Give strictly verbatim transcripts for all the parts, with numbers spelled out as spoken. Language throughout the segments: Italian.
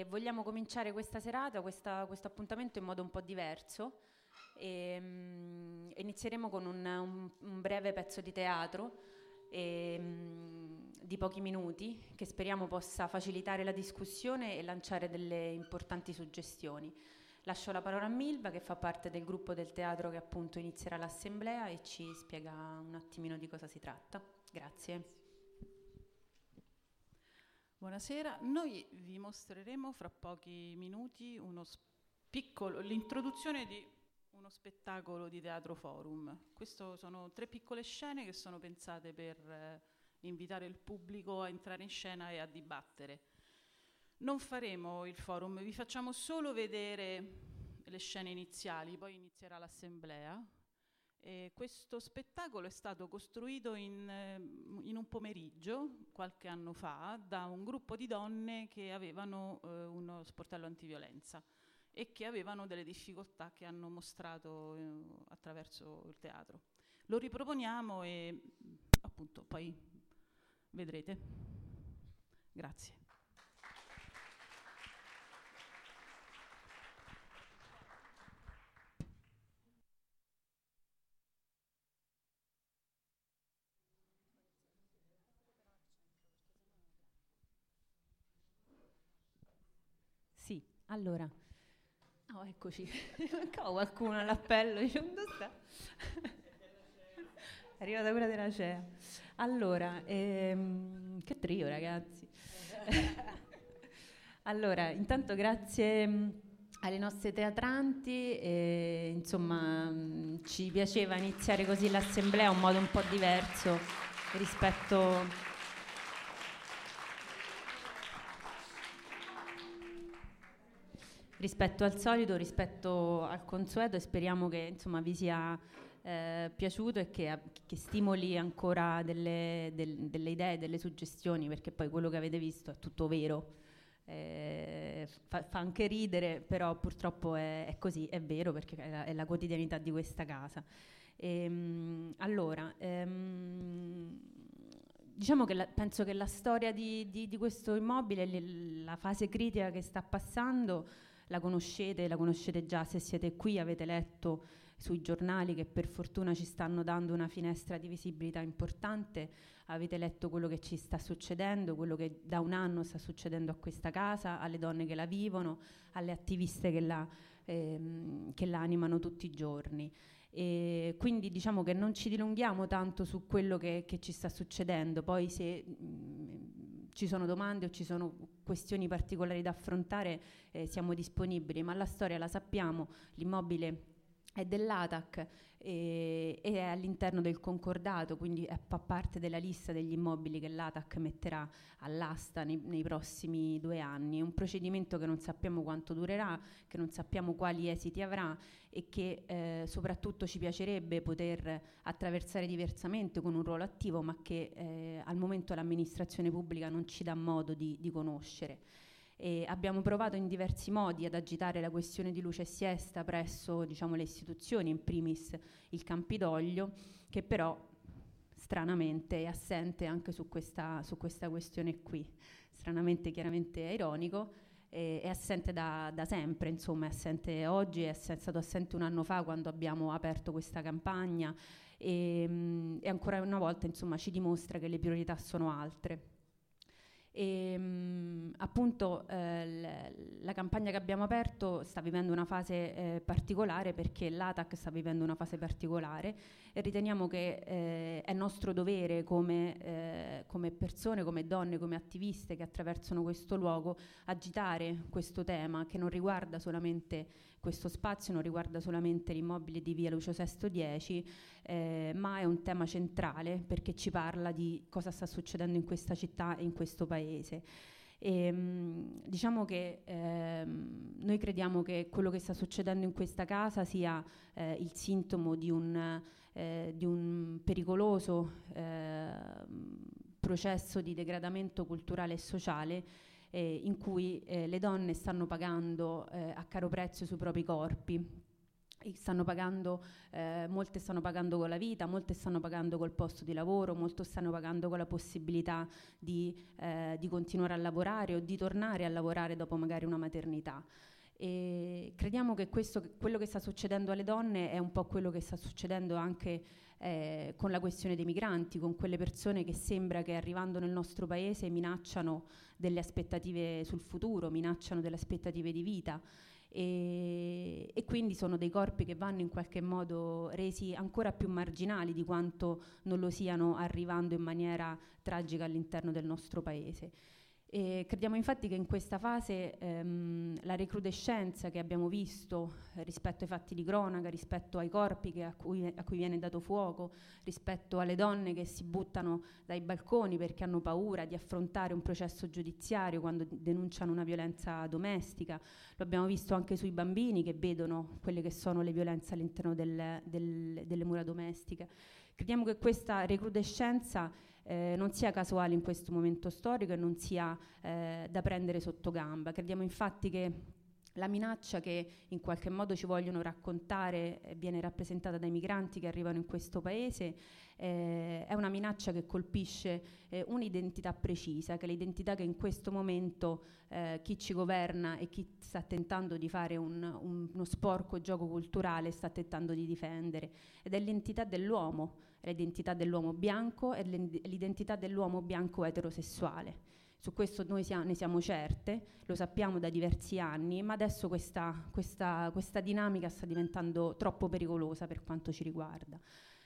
e vogliamo cominciare questa serata, questa, questo appuntamento in modo un po' diverso. E, um, inizieremo con un, un, un breve pezzo di teatro e, um, di pochi minuti che speriamo possa facilitare la discussione e lanciare delle importanti suggestioni. Lascio la parola a Milva, che fa parte del gruppo del teatro che appunto inizierà l'assemblea e ci spiega un attimino di cosa si tratta. Grazie. Buonasera, noi vi mostreremo fra pochi minuti uno piccolo, l'introduzione di uno spettacolo di Teatro Forum. Queste sono tre piccole scene che sono pensate per eh, invitare il pubblico a entrare in scena e a dibattere. Non faremo il forum, vi facciamo solo vedere le scene iniziali, poi inizierà l'assemblea. E questo spettacolo è stato costruito in, in un pomeriggio, qualche anno fa, da un gruppo di donne che avevano eh, uno sportello antiviolenza e che avevano delle difficoltà che hanno mostrato eh, attraverso il teatro. Lo riproponiamo e appunto poi vedrete. Grazie. Sì, allora, oh, eccoci, mancava qualcuno all'appello, dice, dove sta? È arrivata quella della C E A. Allora, ehm, che trio ragazzi. Allora, intanto grazie alle nostre teatranti, e, insomma ci piaceva iniziare così l'assemblea, un modo un po' diverso rispetto... rispetto al solito, rispetto al consueto, e speriamo che insomma vi sia eh, piaciuto e che, che stimoli ancora delle, del, delle idee, delle suggestioni, perché poi quello che avete visto è tutto vero. Eh, fa, fa anche ridere, però purtroppo è, è così, è vero, perché è la, è la quotidianità di questa casa. Ehm, allora, ehm, diciamo che la, penso che la storia di, di, di questo immobile, le, la fase critica che sta passando, la conoscete, la conoscete già se siete qui, avete letto sui giornali che per fortuna ci stanno dando una finestra di visibilità importante, avete letto quello che ci sta succedendo, quello che da un anno sta succedendo a questa casa, alle donne che la vivono, alle attiviste che la, ehm, che la animano tutti i giorni. E quindi diciamo che non ci dilunghiamo tanto su quello che, che ci sta succedendo, poi se mh, ci sono domande o ci sono questioni particolari da affrontare eh, siamo disponibili, ma la storia la sappiamo, l'immobile è dell'A T A C e, e è all'interno del concordato, quindi è, fa parte della lista degli immobili che l'A T A C metterà all'asta nei, nei prossimi due anni. È un procedimento che non sappiamo quanto durerà, che non sappiamo quali esiti avrà e che eh, soprattutto ci piacerebbe poter attraversare diversamente con un ruolo attivo, ma che eh, al momento l'amministrazione pubblica non ci dà modo di, di conoscere. E abbiamo provato in diversi modi ad agitare la questione di luce e siesta presso, diciamo, le istituzioni, in primis il Campidoglio, che però stranamente è assente anche su questa, su questa questione qui. Stranamente, chiaramente è ironico, eh, è assente da, da sempre, insomma, è assente oggi, è ass- stato assente un anno fa quando abbiamo aperto questa campagna e, mh, e ancora una volta, insomma, ci dimostra che le priorità sono altre. E, mh, appunto eh, l- la campagna che abbiamo aperto sta vivendo una fase eh, particolare, perché l'A T A C sta vivendo una fase particolare e riteniamo che eh, è nostro dovere come, eh, come persone, come donne, come attiviste che attraversano questo luogo agitare questo tema che non riguarda solamente questo spazio, non riguarda solamente l'immobile di via Lucio Sesto dieci, eh, ma è un tema centrale perché ci parla di cosa sta succedendo in questa città e in questo paese. E, mh, diciamo che ehm, noi crediamo che quello che sta succedendo in questa casa sia eh, il sintomo di un, eh, di un pericoloso eh, processo di degradamento culturale e sociale eh, in cui eh, le donne stanno pagando eh, a caro prezzo sui propri corpi. stanno pagando, eh, molte stanno pagando con la vita, molte stanno pagando col posto di lavoro, molte stanno pagando con la possibilità di, eh, di continuare a lavorare o di tornare a lavorare dopo magari una maternità. E crediamo che questo, quello che sta succedendo alle donne è un po' quello che sta succedendo anche eh, con la questione dei migranti, con quelle persone che sembra che arrivando nel nostro paese minacciano delle aspettative sul futuro, minacciano delle aspettative di vita. E, e quindi sono dei corpi che vanno in qualche modo resi ancora più marginali di quanto non lo siano arrivando in maniera tragica all'interno del nostro paese. E crediamo infatti che in questa fase ehm, la recrudescenza che abbiamo visto eh, rispetto ai fatti di cronaca, rispetto ai corpi che a, cui, a cui viene dato fuoco, rispetto alle donne che si buttano dai balconi perché hanno paura di affrontare un processo giudiziario quando denunciano una violenza domestica, lo abbiamo visto anche sui bambini che vedono quelle che sono le violenze all'interno del, del, delle mura domestiche. Crediamo che questa recrudescenza Eh, non sia casuale in questo momento storico e non sia eh, da prendere sotto gamba. Crediamo infatti che la minaccia che in qualche modo ci vogliono raccontare eh, viene rappresentata dai migranti che arrivano in questo paese, eh, è una minaccia che colpisce eh, un'identità precisa, che è l'identità che in questo momento eh, chi ci governa e chi sta tentando di fare un, un, uno sporco gioco culturale sta tentando di difendere, ed è l'identità dell'uomo, è l'identità dell'uomo bianco e l'identità dell'uomo bianco eterosessuale. Su questo noi siamo, ne siamo certe, lo sappiamo da diversi anni, ma adesso questa, questa, questa dinamica sta diventando troppo pericolosa per quanto ci riguarda.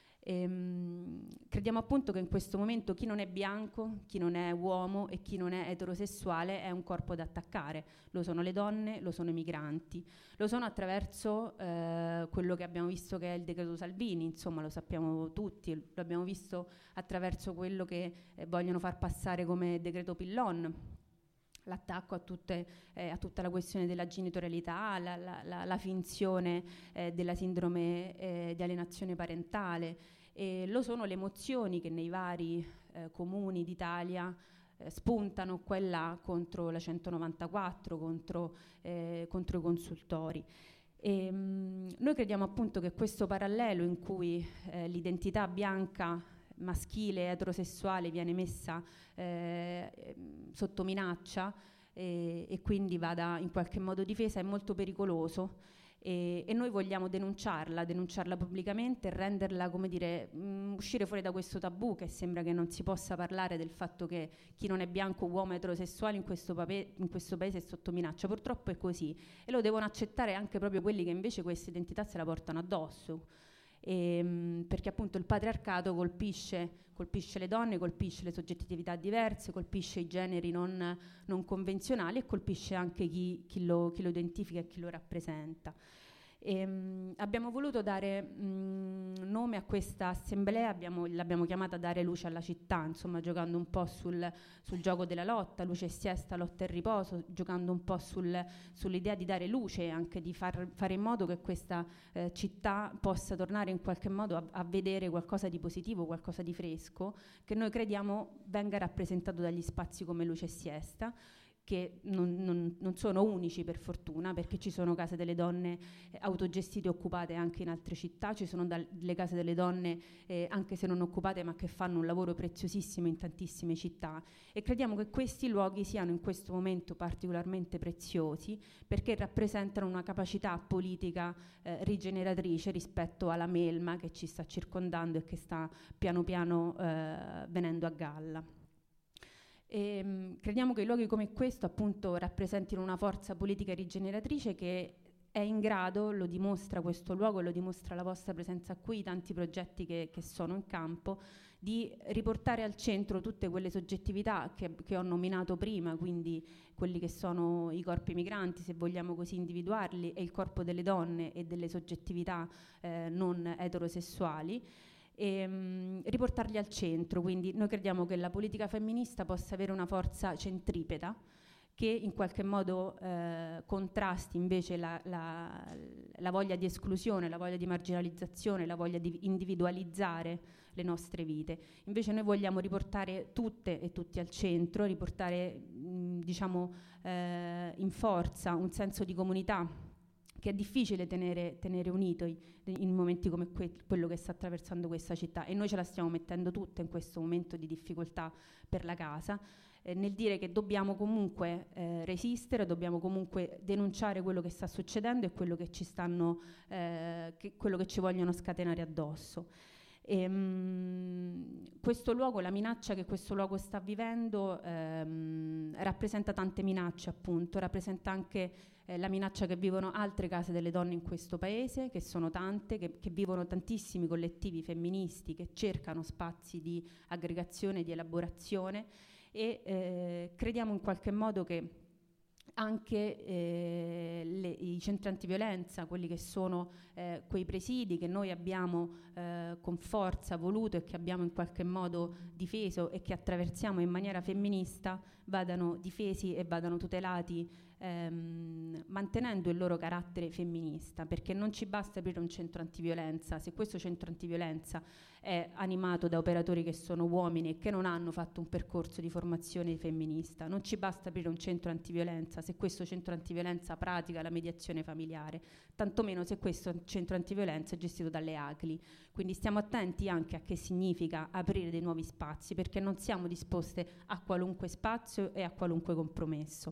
Ehm, crediamo appunto che in questo momento chi non è bianco, chi non è uomo e chi non è eterosessuale è un corpo da attaccare. Lo sono le donne, lo sono i migranti, lo sono attraverso eh, quello che abbiamo visto che è il decreto Salvini, insomma lo sappiamo tutti, lo abbiamo visto attraverso quello che eh, vogliono far passare come decreto Pillon, l'attacco a, tutte, eh, a tutta la questione della genitorialità, la, la, la, la finzione eh, della sindrome eh, di alienazione parentale, e lo sono le mozioni che nei vari eh, comuni d'Italia eh, spuntano qua e là contro la centonovantaquattro, contro, eh, contro i consultori. E, mh, noi crediamo appunto che questo parallelo in cui eh, l'identità bianca maschile eterosessuale viene messa eh, sotto minaccia e, e quindi vada in qualche modo difesa è molto pericoloso, e, e noi vogliamo denunciarla, denunciarla pubblicamente e renderla, come dire, mh, uscire fuori da questo tabù che sembra che non si possa parlare del fatto che chi non è bianco, uomo, eterosessuale in questo, pape- in questo paese è sotto minaccia. Purtroppo è così e lo devono accettare anche proprio quelli che invece questa identità se la portano addosso. E, mh, perché appunto il patriarcato colpisce, colpisce le donne, colpisce le soggettività diverse, colpisce i generi non, non convenzionali e colpisce anche chi, chi, lo, chi lo identifica e chi lo rappresenta. E, mh, abbiamo voluto dare mh, nome a questa assemblea, abbiamo, l'abbiamo chiamata Dare luce alla città, insomma giocando un po' sul, sul gioco della lotta, luce e siesta, lotta e riposo, giocando un po' sul, sull'idea di dare luce e anche di far, fare in modo che questa eh, città possa tornare in qualche modo a, a vedere qualcosa di positivo, qualcosa di fresco, che noi crediamo venga rappresentato dagli spazi come luce e siesta, che non, non, non sono unici per fortuna, perché ci sono case delle donne eh, autogestite e occupate anche in altre città, ci sono delle case delle donne eh, anche se non occupate ma che fanno un lavoro preziosissimo in tantissime città, e crediamo che questi luoghi siano in questo momento particolarmente preziosi perché rappresentano una capacità politica eh, rigeneratrice rispetto alla melma che ci sta circondando e che sta piano piano eh, venendo a galla. E, mh, crediamo che luoghi come questo appunto rappresentino una forza politica rigeneratrice che è in grado, lo dimostra questo luogo, lo dimostra la vostra presenza qui, tanti progetti che, che sono in campo, di riportare al centro tutte quelle soggettività che, che ho nominato prima, quindi quelli che sono i corpi migranti, se vogliamo così individuarli, e il corpo delle donne e delle soggettività eh, non eterosessuali, e mh, riportarli al centro. Quindi noi crediamo che la politica femminista possa avere una forza centripeta che in qualche modo eh, contrasti invece la, la, la voglia di esclusione, la voglia di marginalizzazione, la voglia di individualizzare le nostre vite. Invece noi vogliamo riportare tutte e tutti al centro, riportare mh, diciamo eh, in forza un senso di comunità che è difficile tenere, tenere unito i, in momenti come que- quello che sta attraversando questa città, e noi ce la stiamo mettendo tutta in questo momento di difficoltà per la casa, eh, nel dire che dobbiamo comunque eh, resistere, dobbiamo comunque denunciare quello che sta succedendo e quello che ci stanno, eh, che, quello che ci vogliono scatenare addosso. E, mh, questo luogo, la minaccia che questo luogo sta vivendo ehm, rappresenta tante minacce, appunto, rappresenta anche eh, la minaccia che vivono altre case delle donne in questo paese, che sono tante, che, che vivono tantissimi collettivi femministi che cercano spazi di aggregazione, di elaborazione, e eh, crediamo in qualche modo che anche eh, le, i centri antiviolenza, quelli che sono eh, quei presidi che noi abbiamo eh, con forza voluto e che abbiamo in qualche modo difeso e che attraversiamo in maniera femminista, vadano difesi e vadano tutelati, ehm, mantenendo il loro carattere femminista, perché non ci basta aprire un centro antiviolenza se questo centro antiviolenza è animato da operatori che sono uomini e che non hanno fatto un percorso di formazione femminista. Non ci basta aprire un centro antiviolenza se questo centro antiviolenza pratica la mediazione familiare, tantomeno se questo centro antiviolenza è gestito dalle A C L I. Quindi stiamo attenti anche a che significa aprire dei nuovi spazi, perché non siamo disposte a qualunque spazio e a qualunque compromesso.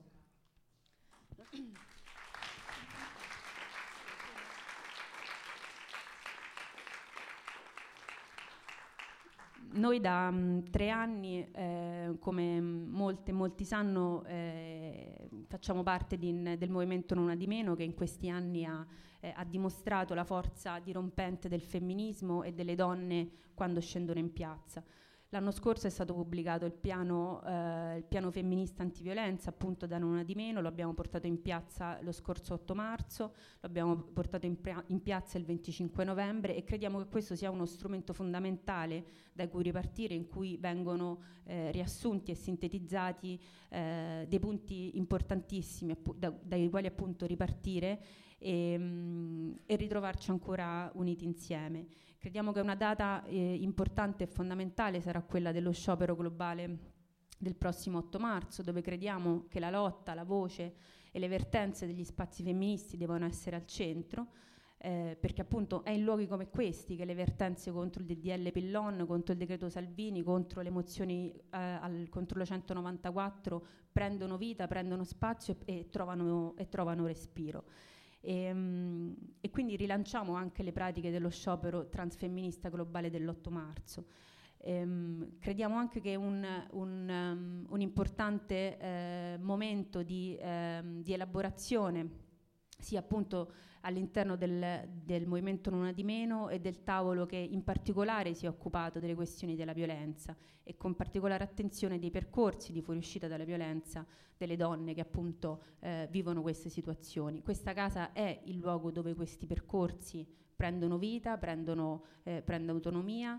Noi da um, tre anni, eh, come molte, molti sanno, eh, facciamo parte di, del movimento Non Una Di Meno, che in questi anni ha, eh, ha dimostrato la forza dirompente del femminismo e delle donne quando scendono in piazza. L'anno scorso è stato pubblicato il piano, eh, il piano femminista antiviolenza, appunto da Non Una Di Meno, lo abbiamo portato in piazza lo scorso otto marzo, lo abbiamo portato in, pia- in piazza il venticinque novembre, e crediamo che questo sia uno strumento fondamentale da cui ripartire, in cui vengono eh, riassunti e sintetizzati eh, dei punti importantissimi appu- da- dai quali appunto ripartire e, mh, e ritrovarci ancora uniti insieme. Crediamo che una data eh, importante e fondamentale sarà quella dello sciopero globale del prossimo otto marzo, dove crediamo che la lotta, la voce e le vertenze degli spazi femministi devono essere al centro, eh, perché appunto è in luoghi come questi che le vertenze contro il D D L Pillon, contro il decreto Salvini, contro le mozioni eh, al, contro la centonovantaquattro prendono vita, prendono spazio e, e, trovano, e trovano respiro. E, um, e quindi rilanciamo anche le pratiche dello sciopero transfemminista globale dell'otto marzo. Um, crediamo anche che un, un, um, un importante eh, momento di, um, di elaborazione sia appunto all'interno del, del movimento Non Una Di Meno e del tavolo che in particolare si è occupato delle questioni della violenza, e con particolare attenzione dei percorsi di fuoriuscita dalla violenza delle donne che appunto eh, vivono queste situazioni. Questa casa è il luogo dove questi percorsi prendono vita, prendono, eh, prendono autonomia,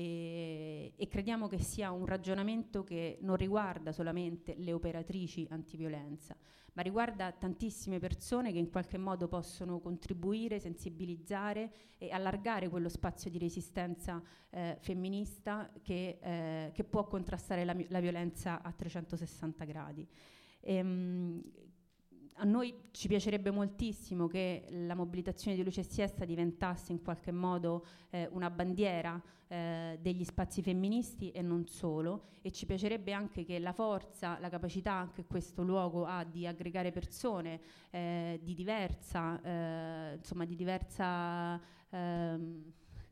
e, e crediamo che sia un ragionamento che non riguarda solamente le operatrici antiviolenza, ma riguarda tantissime persone che in qualche modo possono contribuire, sensibilizzare e allargare quello spazio di resistenza eh, femminista che, eh, che può contrastare la, la violenza a trecentosessanta gradi. Ehm, a noi ci piacerebbe moltissimo che la mobilitazione di Luce e Siesta diventasse in qualche modo eh, una bandiera eh, degli spazi femministi e non solo, e ci piacerebbe anche che la forza, la capacità che questo luogo ha di aggregare persone eh, di diversa, eh, insomma di diversa ehm,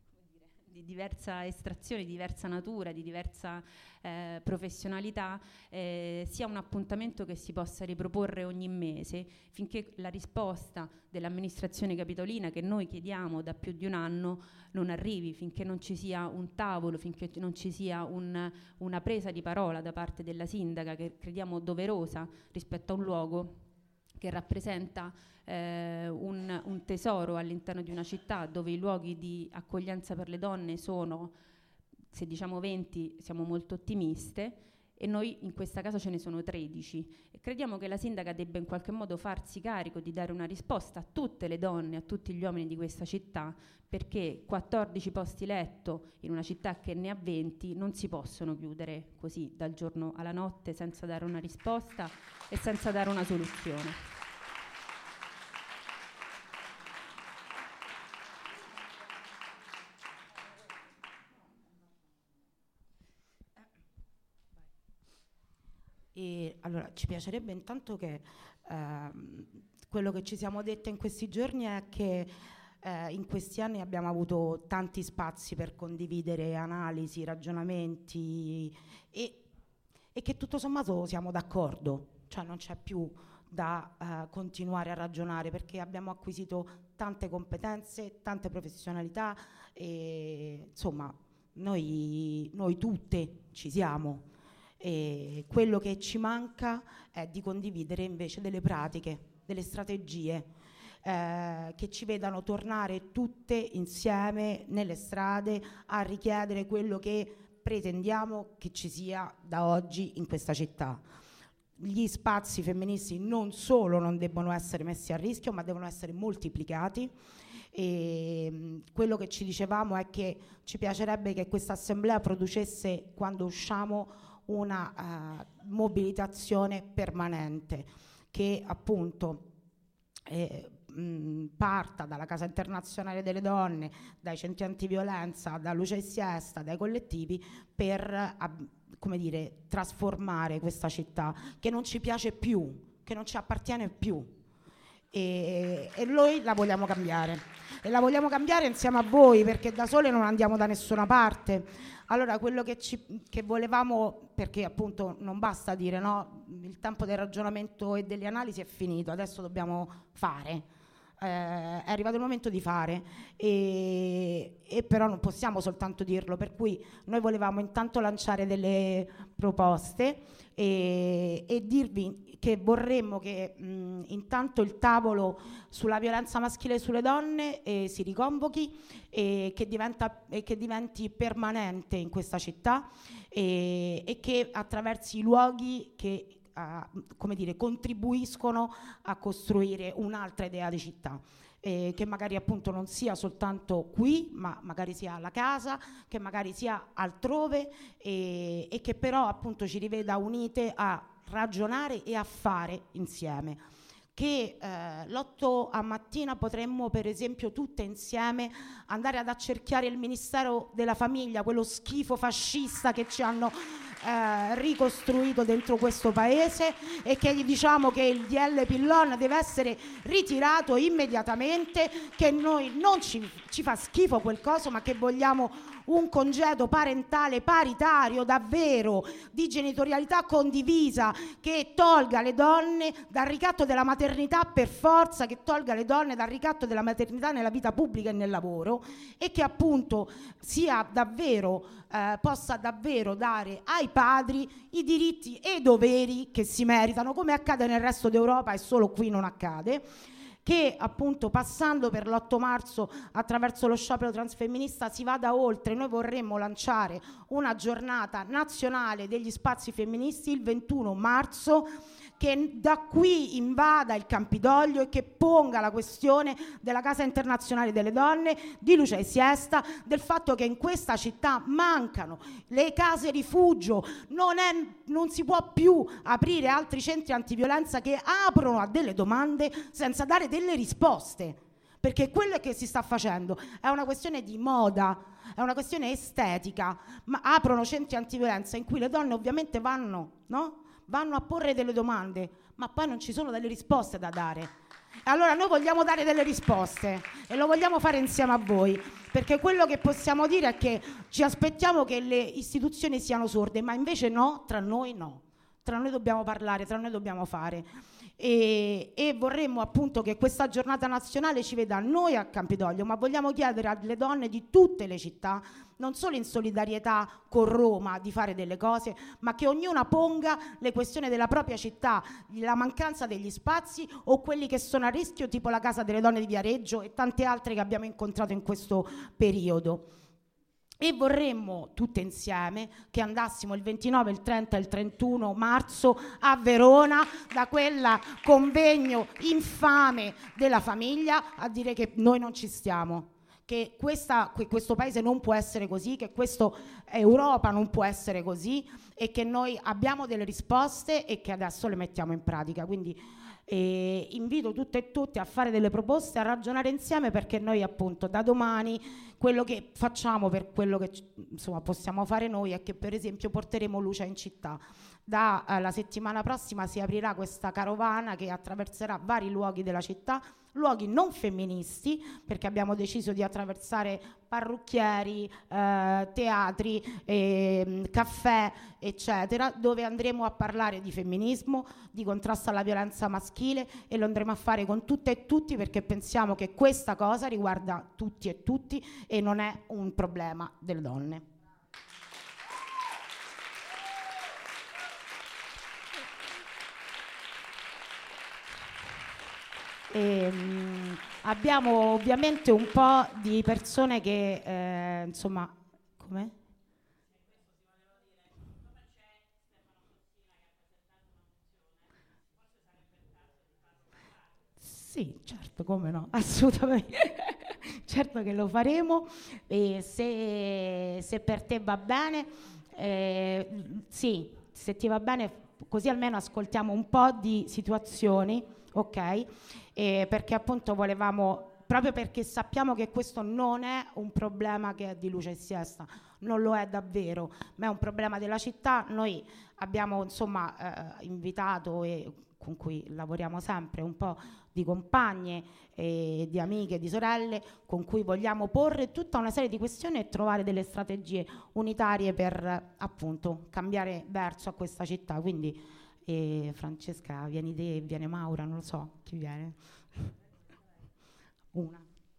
di diversa estrazione, di diversa natura, di diversa eh, professionalità, eh, sia un appuntamento che si possa riproporre ogni mese, finché la risposta dell'amministrazione capitolina, che noi chiediamo da più di un anno, non arrivi, finché non ci sia un tavolo, finché non ci sia un, una presa di parola da parte della sindaca, che crediamo doverosa rispetto a un luogo che rappresenta eh, un, un tesoro all'interno di una città, dove i luoghi di accoglienza per le donne sono, se diciamo venti siamo molto ottimiste, e noi in questa casa ce ne sono tredici, e crediamo che la sindaca debba in qualche modo farsi carico di dare una risposta a tutte le donne, a tutti gli uomini di questa città, perché quattordici posti letto in una città che ne ha venti non si possono chiudere così dal giorno alla notte senza dare una risposta e senza dare una soluzione. Allora, ci piacerebbe intanto che ehm, quello che ci siamo dette in questi giorni è che eh, in questi anni abbiamo avuto tanti spazi per condividere analisi, ragionamenti e, e che tutto sommato siamo d'accordo, cioè non c'è più da eh, continuare a ragionare perché abbiamo acquisito tante competenze, tante professionalità e insomma noi, noi tutte ci siamo. E quello che ci manca è di condividere invece delle pratiche, delle strategie eh, che ci vedano tornare tutte insieme nelle strade a richiedere quello che pretendiamo che ci sia da oggi in questa città. Gli spazi femministi non solo non debbono essere messi a rischio, ma devono essere moltiplicati. E mh, quello che ci dicevamo è che ci piacerebbe che questa assemblea producesse, quando usciamo, una uh, mobilitazione permanente che appunto eh, mh, parta dalla Casa Internazionale delle Donne, dai centri antiviolenza, da Luce e Siesta, dai collettivi per uh, come dire, trasformare questa città che non ci piace più, che non ci appartiene più e, e noi la vogliamo cambiare e la vogliamo cambiare insieme a voi perché da sole non andiamo da nessuna parte. Allora quello che, ci, che volevamo, perché appunto non basta dire no, il tempo del ragionamento e delle analisi è finito, adesso dobbiamo fare, eh, è arrivato il momento di fare e, e però non possiamo soltanto dirlo, per cui noi volevamo intanto lanciare delle proposte e, e dirvi che vorremmo che mh, intanto il tavolo sulla violenza maschile sulle donne eh, si riconvochi e che, diventa, e che diventi permanente in questa città e, e che attraversi i luoghi che uh, come dire, contribuiscono a costruire un'altra idea di città. Eh, che magari appunto non sia soltanto qui, ma magari sia alla casa, che magari sia altrove e, e che però appunto ci riveda unite a ragionare e a fare insieme. Che eh, l'otto a mattina potremmo per esempio tutte insieme andare ad accerchiare il Ministero della Famiglia, quello schifo fascista che ci hanno eh, ricostruito dentro questo paese e che gli diciamo che il D L Pillon deve essere ritirato immediatamente, che noi non ci, ci fa schifo quel coso, ma che vogliamo un congedo parentale paritario davvero, di genitorialità condivisa, che tolga le donne dal ricatto della maternità per forza, che tolga le donne dal ricatto della maternità nella vita pubblica e nel lavoro e che appunto sia davvero eh, possa davvero dare ai padri i diritti e i doveri che si meritano, come accade nel resto d'Europa e solo qui non accade. Che appunto passando per l'otto marzo attraverso lo sciopero transfemminista si vada oltre. Noi vorremmo lanciare una giornata nazionale degli spazi femministi il ventuno marzo, che da qui invada il Campidoglio e che ponga la questione della Casa Internazionale delle Donne, di Luce e Siesta, del fatto che in questa città mancano le case rifugio, non, è, non si può più aprire altri centri antiviolenza che aprono a delle domande senza dare delle risposte, perché quello che si sta facendo è una questione di moda, è una questione estetica, ma aprono centri antiviolenza in cui le donne ovviamente vanno, no? vanno a porre delle domande, ma poi non ci sono delle risposte da dare. Allora noi vogliamo dare delle risposte e lo vogliamo fare insieme a voi, perché quello che possiamo dire è che ci aspettiamo che le istituzioni siano sorde, ma invece no, tra noi no. Tra noi dobbiamo parlare, tra noi dobbiamo fare. E, e vorremmo appunto che questa giornata nazionale ci veda noi a Campidoglio, ma vogliamo chiedere alle donne di tutte le città, non solo in solidarietà con Roma, di fare delle cose, ma che ognuna ponga le questioni della propria città, la mancanza degli spazi o quelli che sono a rischio, tipo la Casa delle Donne di Viareggio e tante altre che abbiamo incontrato in questo periodo. E vorremmo tutte insieme che andassimo il ventinove, il trenta e il trentuno marzo a Verona da quel convegno infame della famiglia a dire che noi non ci stiamo, che questa, que- questo paese non può essere così, che questa Europa non può essere così e che noi abbiamo delle risposte e che adesso le mettiamo in pratica. Quindi e invito tutte e tutti a fare delle proposte, a ragionare insieme, perché noi appunto da domani quello che facciamo, per quello che insomma possiamo fare noi, è che per esempio porteremo luce in città. dalla settimana prossima si aprirà questa carovana che attraverserà vari luoghi della città, luoghi non femministi, perché abbiamo deciso di attraversare parrucchieri, eh, teatri, eh, caffè, eccetera, dove andremo a parlare di femminismo, di contrasto alla violenza maschile, e lo andremo a fare con tutte e tutti, perché pensiamo che questa cosa riguarda tutti e tutti e non è un problema delle donne. E, mh, abbiamo ovviamente un po' di persone che eh, insomma, come? Sì, certo, come no, assolutamente. Certo che lo faremo, e se, se per te va bene, eh, sì, se ti va bene, così almeno ascoltiamo un po' di situazioni, ok? Eh, perché appunto volevamo, proprio perché sappiamo che questo non è un problema che è di Luce e Siesta, non lo è davvero, ma è un problema della città. Noi abbiamo insomma eh, invitato, e con cui lavoriamo sempre, un po' di compagne, eh, di amiche, di sorelle, con cui vogliamo porre tutta una serie di questioni e trovare delle strategie unitarie per eh, appunto cambiare verso a questa città. Quindi eh, Francesca, vieni te, viene Maura, non lo so chi viene. Una.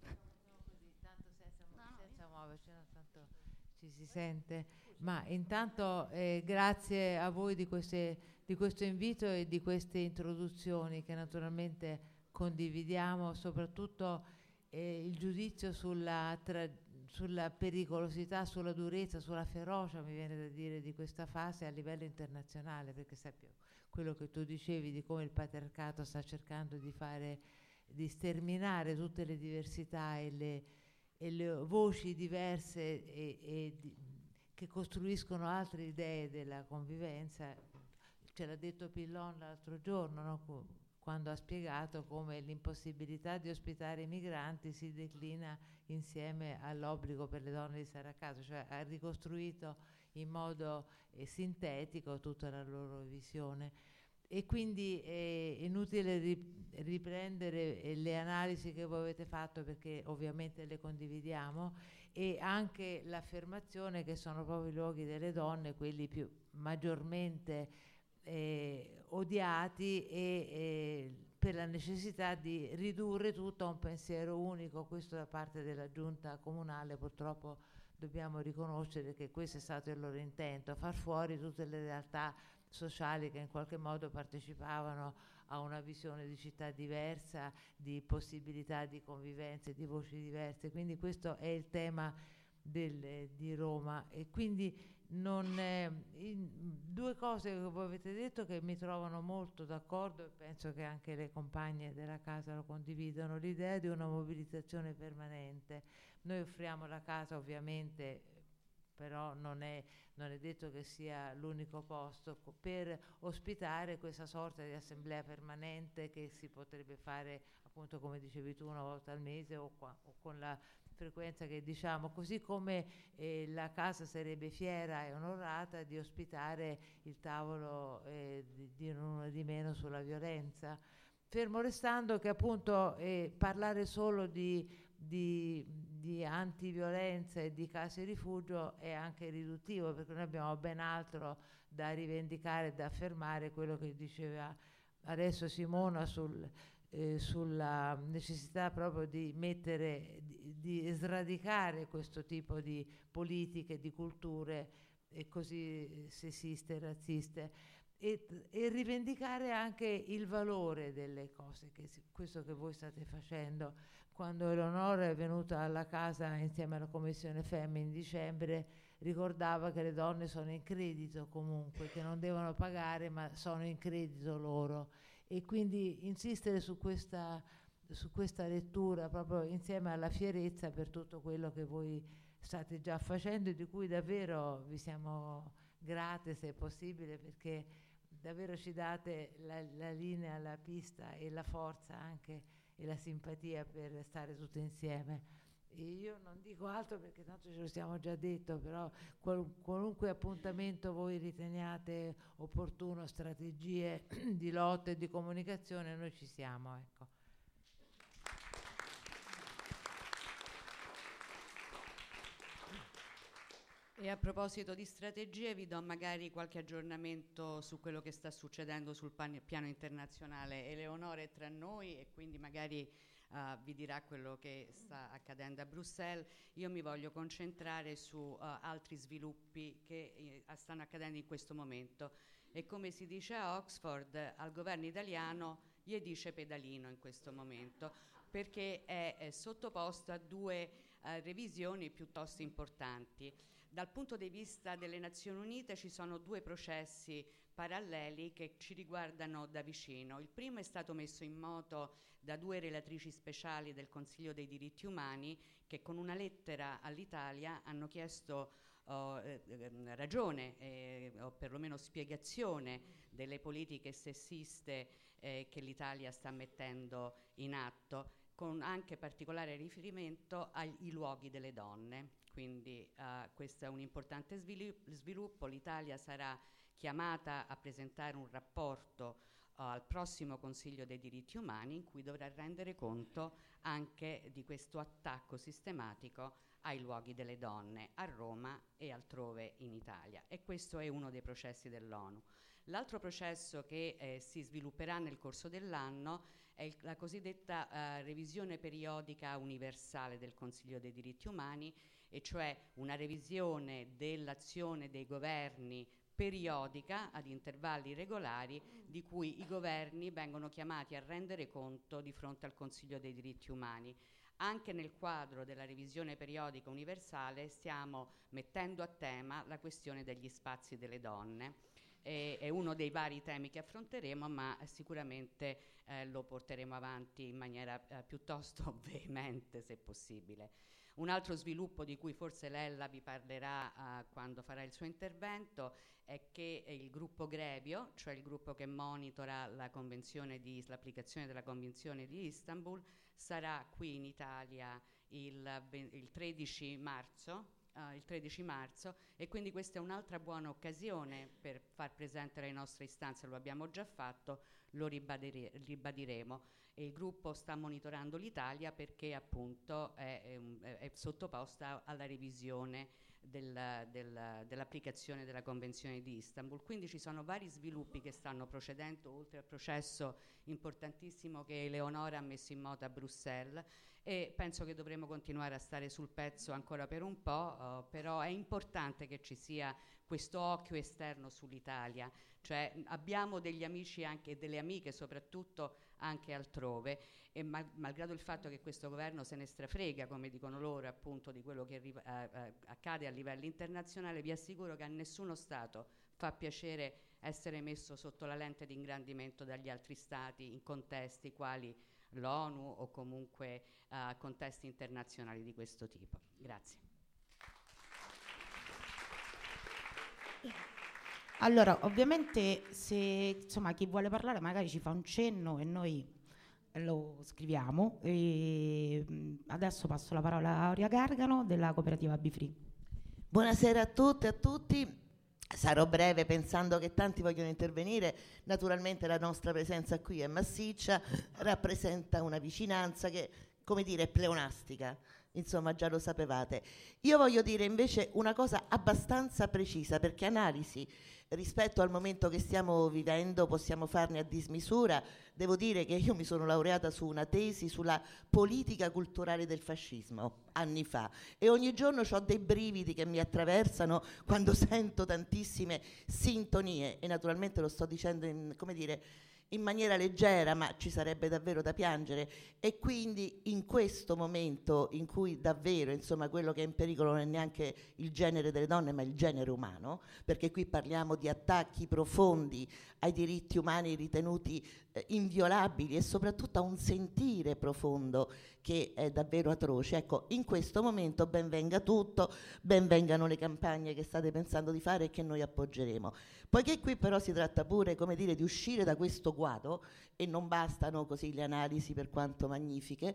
Tanto senza, senza muoverci, no? Tanto ci si sente. Ma intanto eh, grazie a voi di, queste, di questo invito e di queste introduzioni che naturalmente condividiamo, soprattutto eh, il giudizio sulla, tra, sulla pericolosità, sulla durezza, sulla ferocia, mi viene da dire, di questa fase a livello internazionale, perché sappiamo quello che tu dicevi di come il patriarcato sta cercando di fare, di sterminare tutte le diversità e le, e le voci diverse e, e di, che costruiscono altre idee della convivenza. Ce l'ha detto Pillon l'altro giorno, no? Quando ha spiegato come l'impossibilità di ospitare i migranti si declina insieme all'obbligo per le donne di stare a casa, cioè ha ricostruito in modo eh, sintetico tutta la loro visione. E quindi è inutile riprendere eh, le analisi che voi avete fatto, perché ovviamente le condividiamo, e anche l'affermazione che sono proprio i luoghi delle donne quelli più maggiormente eh, odiati, e eh, per la necessità di ridurre tutto a un pensiero unico. Questo da parte della giunta comunale purtroppo dobbiamo riconoscere che questo è stato il loro intento, far fuori tutte le realtà sociali che in qualche modo partecipavano a una visione di città diversa, di possibilità di convivenza e di voci diverse. Quindi questo è il tema del, di Roma. E quindi non, eh, in, due cose che voi avete detto che mi trovano molto d'accordo, e penso che anche le compagne della casa lo condividono: l'idea di una mobilitazione permanente. Noi offriamo la casa, ovviamente, però non è, non è detto che sia l'unico posto per ospitare questa sorta di assemblea permanente che si potrebbe fare, appunto, come dicevi tu, una volta al mese o, qua, o con la frequenza che diciamo, così come eh, la casa sarebbe fiera e onorata di ospitare il tavolo eh, di, di uno di meno sulla violenza, fermo restando che appunto eh, parlare solo di, di, di antiviolenza e di case rifugio è anche riduttivo, perché noi abbiamo ben altro da rivendicare e da affermare. Quello che diceva adesso Simona sul Eh, sulla necessità proprio di mettere, di, di sradicare questo tipo di politiche, di culture e così sessiste e razziste, e, e rivendicare anche il valore delle cose, che si, questo che voi state facendo. Quando Eleonora è venuta alla casa insieme alla Commissione Femme in dicembre, ricordava che le donne sono in credito comunque, che non devono pagare ma sono in credito loro. E quindi insistere su questa, su questa lettura proprio insieme alla fierezza per tutto quello che voi state già facendo, e di cui davvero vi siamo grate, se è possibile, perché davvero ci date la, la linea, la pista e la forza anche, e la simpatia per stare tutte insieme. Io non dico altro perché tanto ce lo siamo già detto, però qual- qualunque appuntamento voi riteniate opportuno, strategie di lotta e di comunicazione, noi ci siamo, ecco. E a proposito di strategie, vi do magari qualche aggiornamento su quello che sta succedendo sul pan- piano internazionale. Eleonora è tra noi e quindi magari uh, vi dirà quello che sta accadendo a Bruxelles. Io mi voglio concentrare su uh, altri sviluppi che eh, stanno accadendo in questo momento. E come si dice a Oxford, al governo italiano gli dice pedalino in questo momento, perché è, è sottoposto a due uh, revisioni piuttosto importanti. Dal punto di vista delle Nazioni Unite ci sono due processi paralleli che ci riguardano da vicino. Il primo è stato messo in moto da due relatrici speciali del Consiglio dei diritti umani che con una lettera all'Italia hanno chiesto oh, eh, ragione eh, o perlomeno spiegazione delle politiche sessiste eh, che l'Italia sta mettendo in atto, con anche particolare riferimento ai luoghi delle donne. Quindi uh, questo è un importante sviluppo. L'Italia sarà chiamata a presentare un rapporto uh, al prossimo Consiglio dei diritti umani in cui dovrà rendere conto anche di questo attacco sistematico ai luoghi delle donne a Roma e altrove in Italia. E questo è uno dei processi dell'ONU. L'altro processo che eh, si svilupperà nel corso dell'anno è il, la cosiddetta uh, revisione periodica universale del Consiglio dei diritti umani, e cioè una revisione dell'azione dei governi periodica ad intervalli regolari, di cui i governi vengono chiamati a rendere conto di fronte al Consiglio dei diritti umani. Anche nel quadro della revisione periodica universale stiamo mettendo a tema la questione degli spazi delle donne. E, è uno dei vari temi che affronteremo, ma sicuramente eh, lo porteremo avanti in maniera eh, piuttosto veemente, se possibile. Un altro sviluppo di cui forse Lella vi parlerà uh, quando farà il suo intervento è che il gruppo Grevio, cioè il gruppo che monitora la convenzione di, l'applicazione della Convenzione di Istanbul, sarà qui in Italia il, il tredici marzo. Uh, il tredici marzo, e quindi questa è un'altra buona occasione per far presente le nostre istanze. Lo abbiamo già fatto, lo ribadire, ribadiremo. E il gruppo sta monitorando l'Italia perché appunto è, è, è sottoposta alla revisione del, del, dell'applicazione della Convenzione di Istanbul. Quindi ci sono vari sviluppi che stanno procedendo, oltre al processo importantissimo che Eleonora ha messo in moto a Bruxelles, e penso che dovremo continuare a stare sul pezzo ancora per un po', uh, però è importante che ci sia questo occhio esterno sull'Italia, cioè abbiamo degli amici anche e delle amiche soprattutto anche altrove, e mal- malgrado il fatto che questo governo se ne strafrega, come dicono loro, appunto di quello che arriva, eh, eh, accade a livello internazionale, vi assicuro che a nessuno Stato fa piacere essere messo sotto la lente di ingrandimento dagli altri Stati in contesti quali l'ONU o comunque uh, contesti internazionali di questo tipo. Grazie. Allora, ovviamente se insomma chi vuole parlare magari ci fa un cenno e noi lo scriviamo. E adesso passo la parola a Aurea Gargano della cooperativa Bifree. Buonasera a tutte e a tutti. Sarò breve pensando che tanti vogliono intervenire. Naturalmente la nostra presenza qui è massiccia, rappresenta una vicinanza che, come dire, è pleonastica. Insomma, già lo sapevate. Io voglio dire invece una cosa abbastanza precisa, perché analisi rispetto al momento che stiamo vivendo possiamo farne a dismisura. Devo dire che io mi sono laureata su una tesi sulla politica culturale del fascismo anni fa, e ogni giorno ho dei brividi che mi attraversano quando sento tantissime sintonie, e naturalmente lo sto dicendo in, come dire, in maniera leggera, ma ci sarebbe davvero da piangere. E quindi in questo momento in cui davvero, insomma, quello che è in pericolo non è neanche il genere delle donne, ma il genere umano, perché qui parliamo di attacchi profondi ai diritti umani ritenuti eh, inviolabili, e soprattutto a un sentire profondo che è davvero atroce. Ecco, in questo momento ben venga tutto, ben vengano le campagne che state pensando di fare e che noi appoggeremo. Poiché qui però si tratta pure, come dire, di uscire da questo guado, e non bastano così le analisi per quanto magnifiche,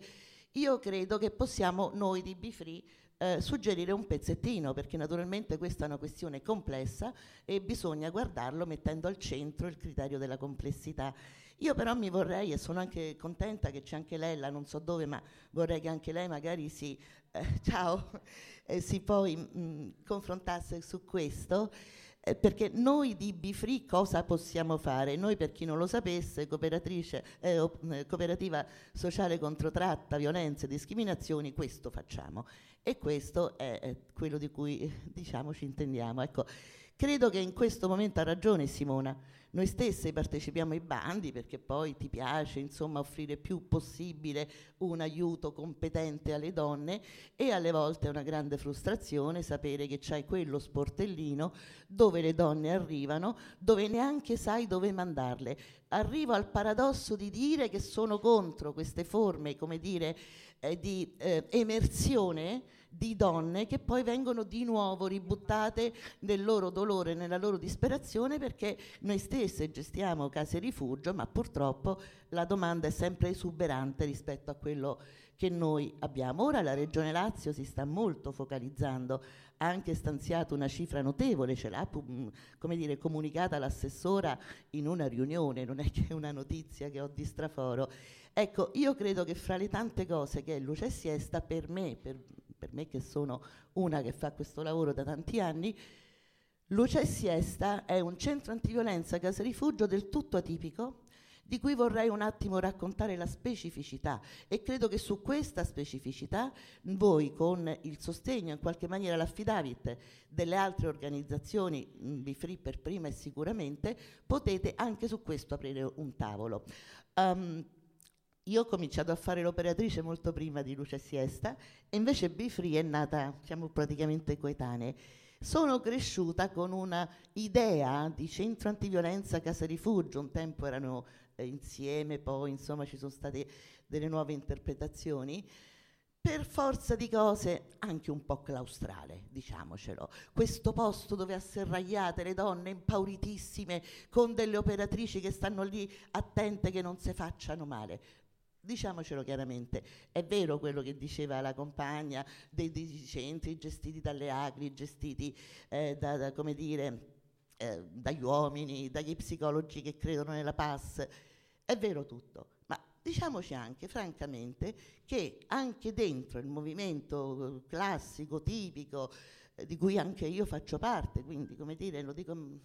io credo che possiamo noi di Be Free eh, suggerire un pezzettino, perché naturalmente questa è una questione complessa e bisogna guardarlo mettendo al centro il criterio della complessità. Io però mi vorrei, e sono anche contenta che c'è anche lei, là non so dove, ma vorrei che anche lei magari si, eh, ciao, eh, si poi mh, confrontasse su questo, eh, perché noi di Be Free cosa possiamo fare? Noi, per chi non lo sapesse, cooperatrice, eh, op- eh, cooperativa sociale contro tratta, violenze e discriminazioni, questo facciamo. E questo è, è quello di cui eh, diciamo ci intendiamo. Ecco, credo che in questo momento ha ragione Simona. Noi stesse partecipiamo ai bandi perché poi ti piace, insomma, offrire più possibile un aiuto competente alle donne, e alle volte è una grande frustrazione sapere che c'hai quello sportellino dove le donne arrivano, dove neanche sai dove mandarle. Arrivo al paradosso di dire che sono contro queste forme, come dire, eh, di eh, emersione di donne che poi vengono di nuovo ributtate nel loro dolore, nella loro disperazione, perché noi stesse gestiamo case rifugio, ma purtroppo la domanda è sempre esuberante rispetto a quello che noi abbiamo. Ora la Regione Lazio si sta molto focalizzando, ha anche stanziato una cifra notevole, ce l'ha come dire, comunicata l'assessora in una riunione, non è che è una notizia che ho di straforo. Ecco, io credo che fra le tante cose che è Luce e Siesta, per me, per per me che sono una che fa questo lavoro da tanti anni, Luce e Siesta è un centro antiviolenza casa rifugio del tutto atipico, di cui vorrei un attimo raccontare la specificità, e credo che su questa specificità voi, con il sostegno, in qualche maniera l'affidavit delle altre organizzazioni, Be Free per prima e sicuramente, potete anche su questo aprire un tavolo. Um, Io ho cominciato a fare l'operatrice molto prima di Luce e Siesta, e invece Be Free è nata, siamo praticamente coetanee. Sono cresciuta con una idea di centro antiviolenza casa rifugio, un tempo erano eh, insieme, poi insomma ci sono state delle nuove interpretazioni, per forza di cose anche un po' claustrale, diciamocelo. Questo posto dove asserragliate le donne impauritissime con delle operatrici che stanno lì attente che non si facciano male. Diciamocelo chiaramente, è vero quello che diceva la compagna dei, dei centri gestiti dalle Agri, gestiti eh, da, da, come dire, eh, dagli uomini, dagli psicologi che credono nella P A S, è vero tutto, ma diciamoci anche francamente che anche dentro il movimento classico, tipico, eh, di cui anche io faccio parte, quindi come dire, lo dico mh,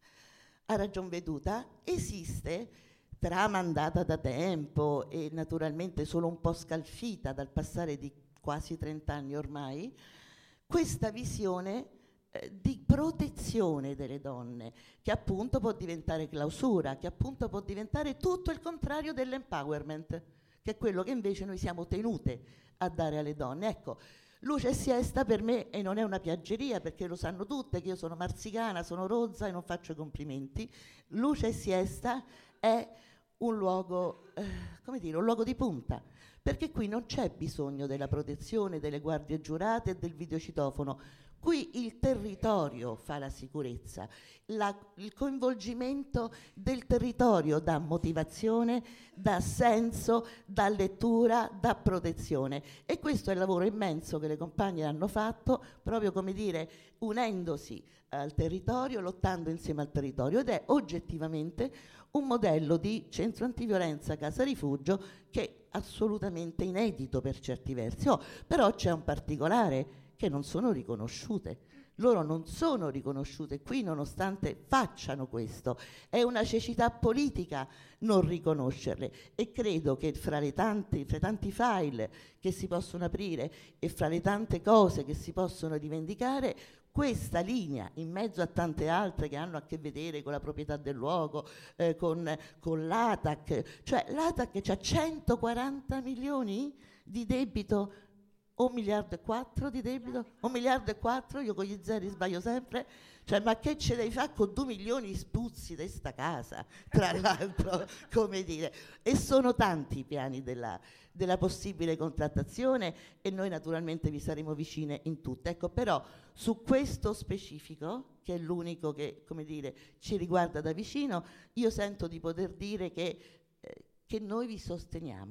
a ragion veduta, esiste, tramandata da tempo e naturalmente solo un po' scalfita dal passare di quasi trent'anni ormai, questa visione eh, di protezione delle donne, che appunto può diventare clausura, che appunto può diventare tutto il contrario dell'empowerment, che è quello che invece noi siamo tenute a dare alle donne. Ecco, Luce e Siesta per me, e non è una piaggeria perché lo sanno tutte che io sono marsicana, sono rozza e non faccio complimenti, Luce e Siesta è un luogo, eh, come dire, un luogo di punta, perché qui non c'è bisogno della protezione delle guardie giurate e del videocitofono. Qui il territorio fa la sicurezza, la, il coinvolgimento del territorio dà motivazione, dà senso, dà lettura, dà protezione, e questo è il lavoro immenso che le compagne hanno fatto, proprio come dire, unendosi al territorio, lottando insieme al territorio, ed è oggettivamente un modello di centro antiviolenza casa rifugio che è assolutamente inedito per certi versi. Oh, però c'è un particolare, che non sono riconosciute. Loro non sono riconosciute qui nonostante facciano questo. È una cecità politica non riconoscerle, e credo che fra le tanti, fra tanti file che si possono aprire e fra le tante cose che si possono rivendicare, questa linea, in mezzo a tante altre che hanno a che vedere con la proprietà del luogo, eh, con, con l'A T A C, cioè l'A T A C c'ha centoquaranta milioni di debito, un miliardo e quattro di debito, un miliardo e quattro, io con gli zeri sbaglio sempre, cioè ma che ce devi fare con due milioni di spuzzi di sta casa, tra l'altro, come dire, e sono tanti i piani della, della possibile contrattazione, e noi naturalmente vi saremo vicine in tutte. Ecco, però su questo specifico, che è l'unico che, come dire, ci riguarda da vicino, io sento di poter dire che, eh, che noi vi sosteniamo,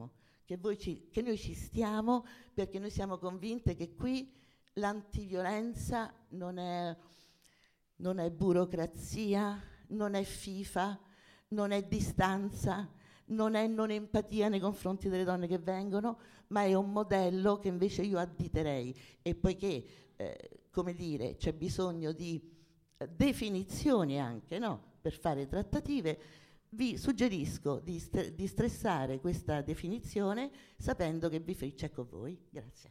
che, voi ci, che noi ci stiamo, perché noi siamo convinte che qui l'antiviolenza non è, non è burocrazia, non è FIFA, non è distanza, non è non empatia nei confronti delle donne che vengono, ma è un modello che invece io additerei. E poiché, eh, come dire, c'è bisogno di eh, definizioni anche, no? Per fare trattative, vi suggerisco di, st- di stressare questa definizione sapendo che Bifriccia è con voi. Grazie.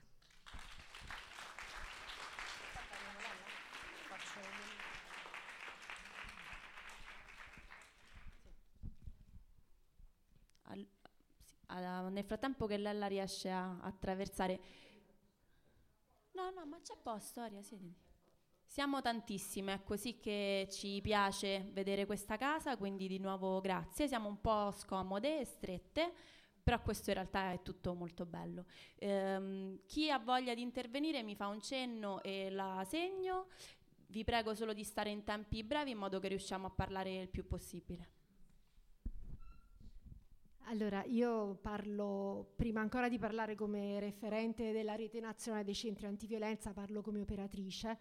Al, sì, a, nel frattempo che Lella riesce a attraversare... No, no, ma c'è posto, Aria, siediti. Siamo tantissime, è così che ci piace vedere questa casa, quindi di nuovo grazie. Siamo un po' scomode e strette, però questo in realtà è tutto molto bello. Ehm, chi ha voglia di intervenire mi fa un cenno e la segno. Vi prego solo di stare in tempi brevi in modo che riusciamo a parlare il più possibile. Allora, io parlo, prima ancora di parlare come referente della Rete Nazionale dei Centri Antiviolenza, parlo come operatrice.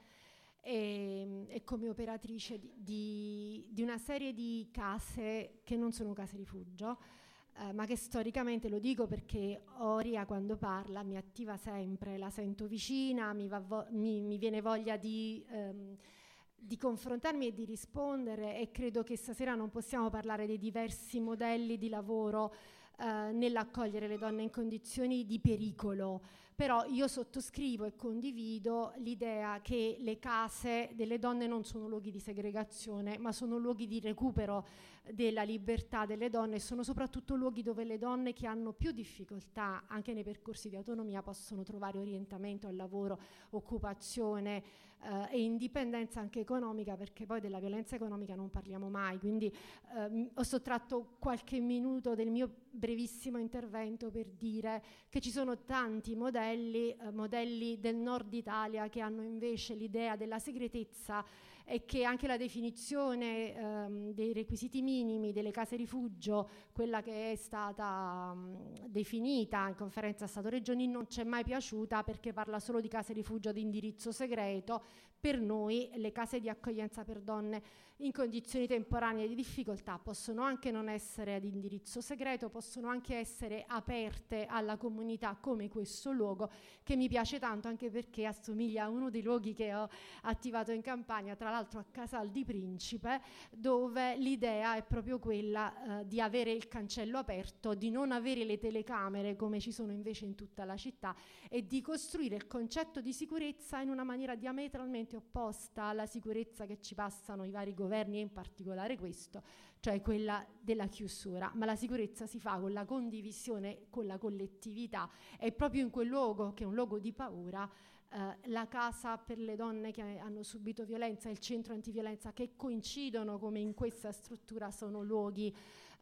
E, e come operatrice di, di, di una serie di case che non sono case rifugio, eh, ma che storicamente, lo dico perché Oria quando parla mi attiva sempre, la sento vicina, mi, va vo- mi, mi viene voglia di, ehm, di confrontarmi e di rispondere, e credo che stasera non possiamo parlare dei diversi modelli di lavoro eh, nell'accogliere le donne in condizioni di pericolo. Però io sottoscrivo e condivido l'idea che le case delle donne non sono luoghi di segregazione, ma sono luoghi di recupero della libertà delle donne, e sono soprattutto luoghi dove le donne che hanno più difficoltà anche nei percorsi di autonomia possono trovare orientamento al lavoro, occupazione eh, e indipendenza anche economica, perché poi della violenza economica non parliamo mai. Quindi eh, ho sottratto qualche minuto del mio brevissimo intervento per dire che ci sono tanti modelli, eh, modelli del nord Italia che hanno invece l'idea della segretezza, e che anche la definizione ehm, dei requisiti minimi delle case rifugio, quella che è stata um, definita in conferenza Stato-Regioni, non ci è mai piaciuta, perché parla solo di case rifugio ad indirizzo segreto. Per noi le case di accoglienza per donne in condizioni temporanee di difficoltà possono anche non essere ad indirizzo segreto, possono anche essere aperte alla comunità, come questo luogo che mi piace tanto, anche perché assomiglia a uno dei luoghi che ho attivato in Campania, tra l'altro a Casal di Principe, dove l'idea è proprio quella eh, di avere il cancello aperto, di non avere le telecamere come ci sono invece in tutta la città, e di costruire il concetto di sicurezza in una maniera diametralmente opposta alla sicurezza che ci passano i vari governi, e in particolare questo, cioè quella della chiusura. Ma la sicurezza si fa con la condivisione, con la collettività, e proprio in quel luogo, che è un luogo di paura, eh, la casa per le donne che hanno subito violenza e il centro antiviolenza, che coincidono come in questa struttura, sono luoghi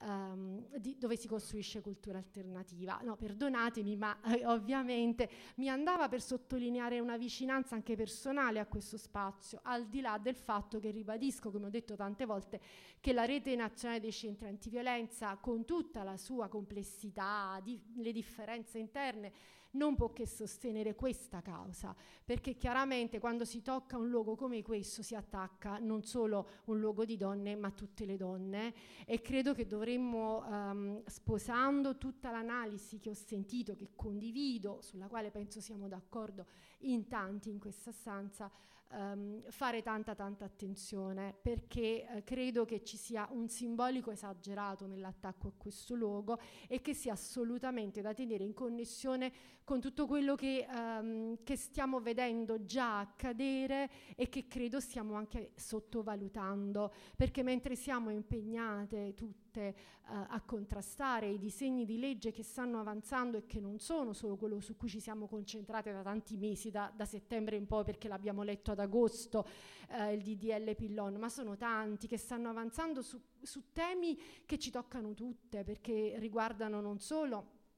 Um, di, dove si costruisce cultura alternativa. No, perdonatemi, ma eh, ovviamente mi andava per sottolineare una vicinanza anche personale a questo spazio, al di là del fatto che ribadisco, come ho detto tante volte, che la Rete Nazionale dei Centri Antiviolenza, con tutta la sua complessità, di, le differenze interne, non può che sostenere questa causa, perché chiaramente quando si tocca un luogo come questo si attacca non solo un luogo di donne, ma tutte le donne. E credo che dovremmo, um, sposando tutta l'analisi che ho sentito, che condivido, sulla quale penso siamo d'accordo in tanti in questa stanza, Um, fare tanta tanta attenzione, perché eh, credo che ci sia un simbolico esagerato nell'attacco a questo luogo, e che sia assolutamente da tenere in connessione con tutto quello che, um, che stiamo vedendo già accadere, e che credo stiamo anche sottovalutando, perché mentre siamo impegnate tutte uh, a contrastare i disegni di legge che stanno avanzando, e che non sono solo quello su cui ci siamo concentrate da tanti mesi, da, da settembre in poi, perché l'abbiamo letto ad agosto, eh, il D D L Pillon, ma sono tanti che stanno avanzando su, su temi che ci toccano tutte, perché riguardano non solo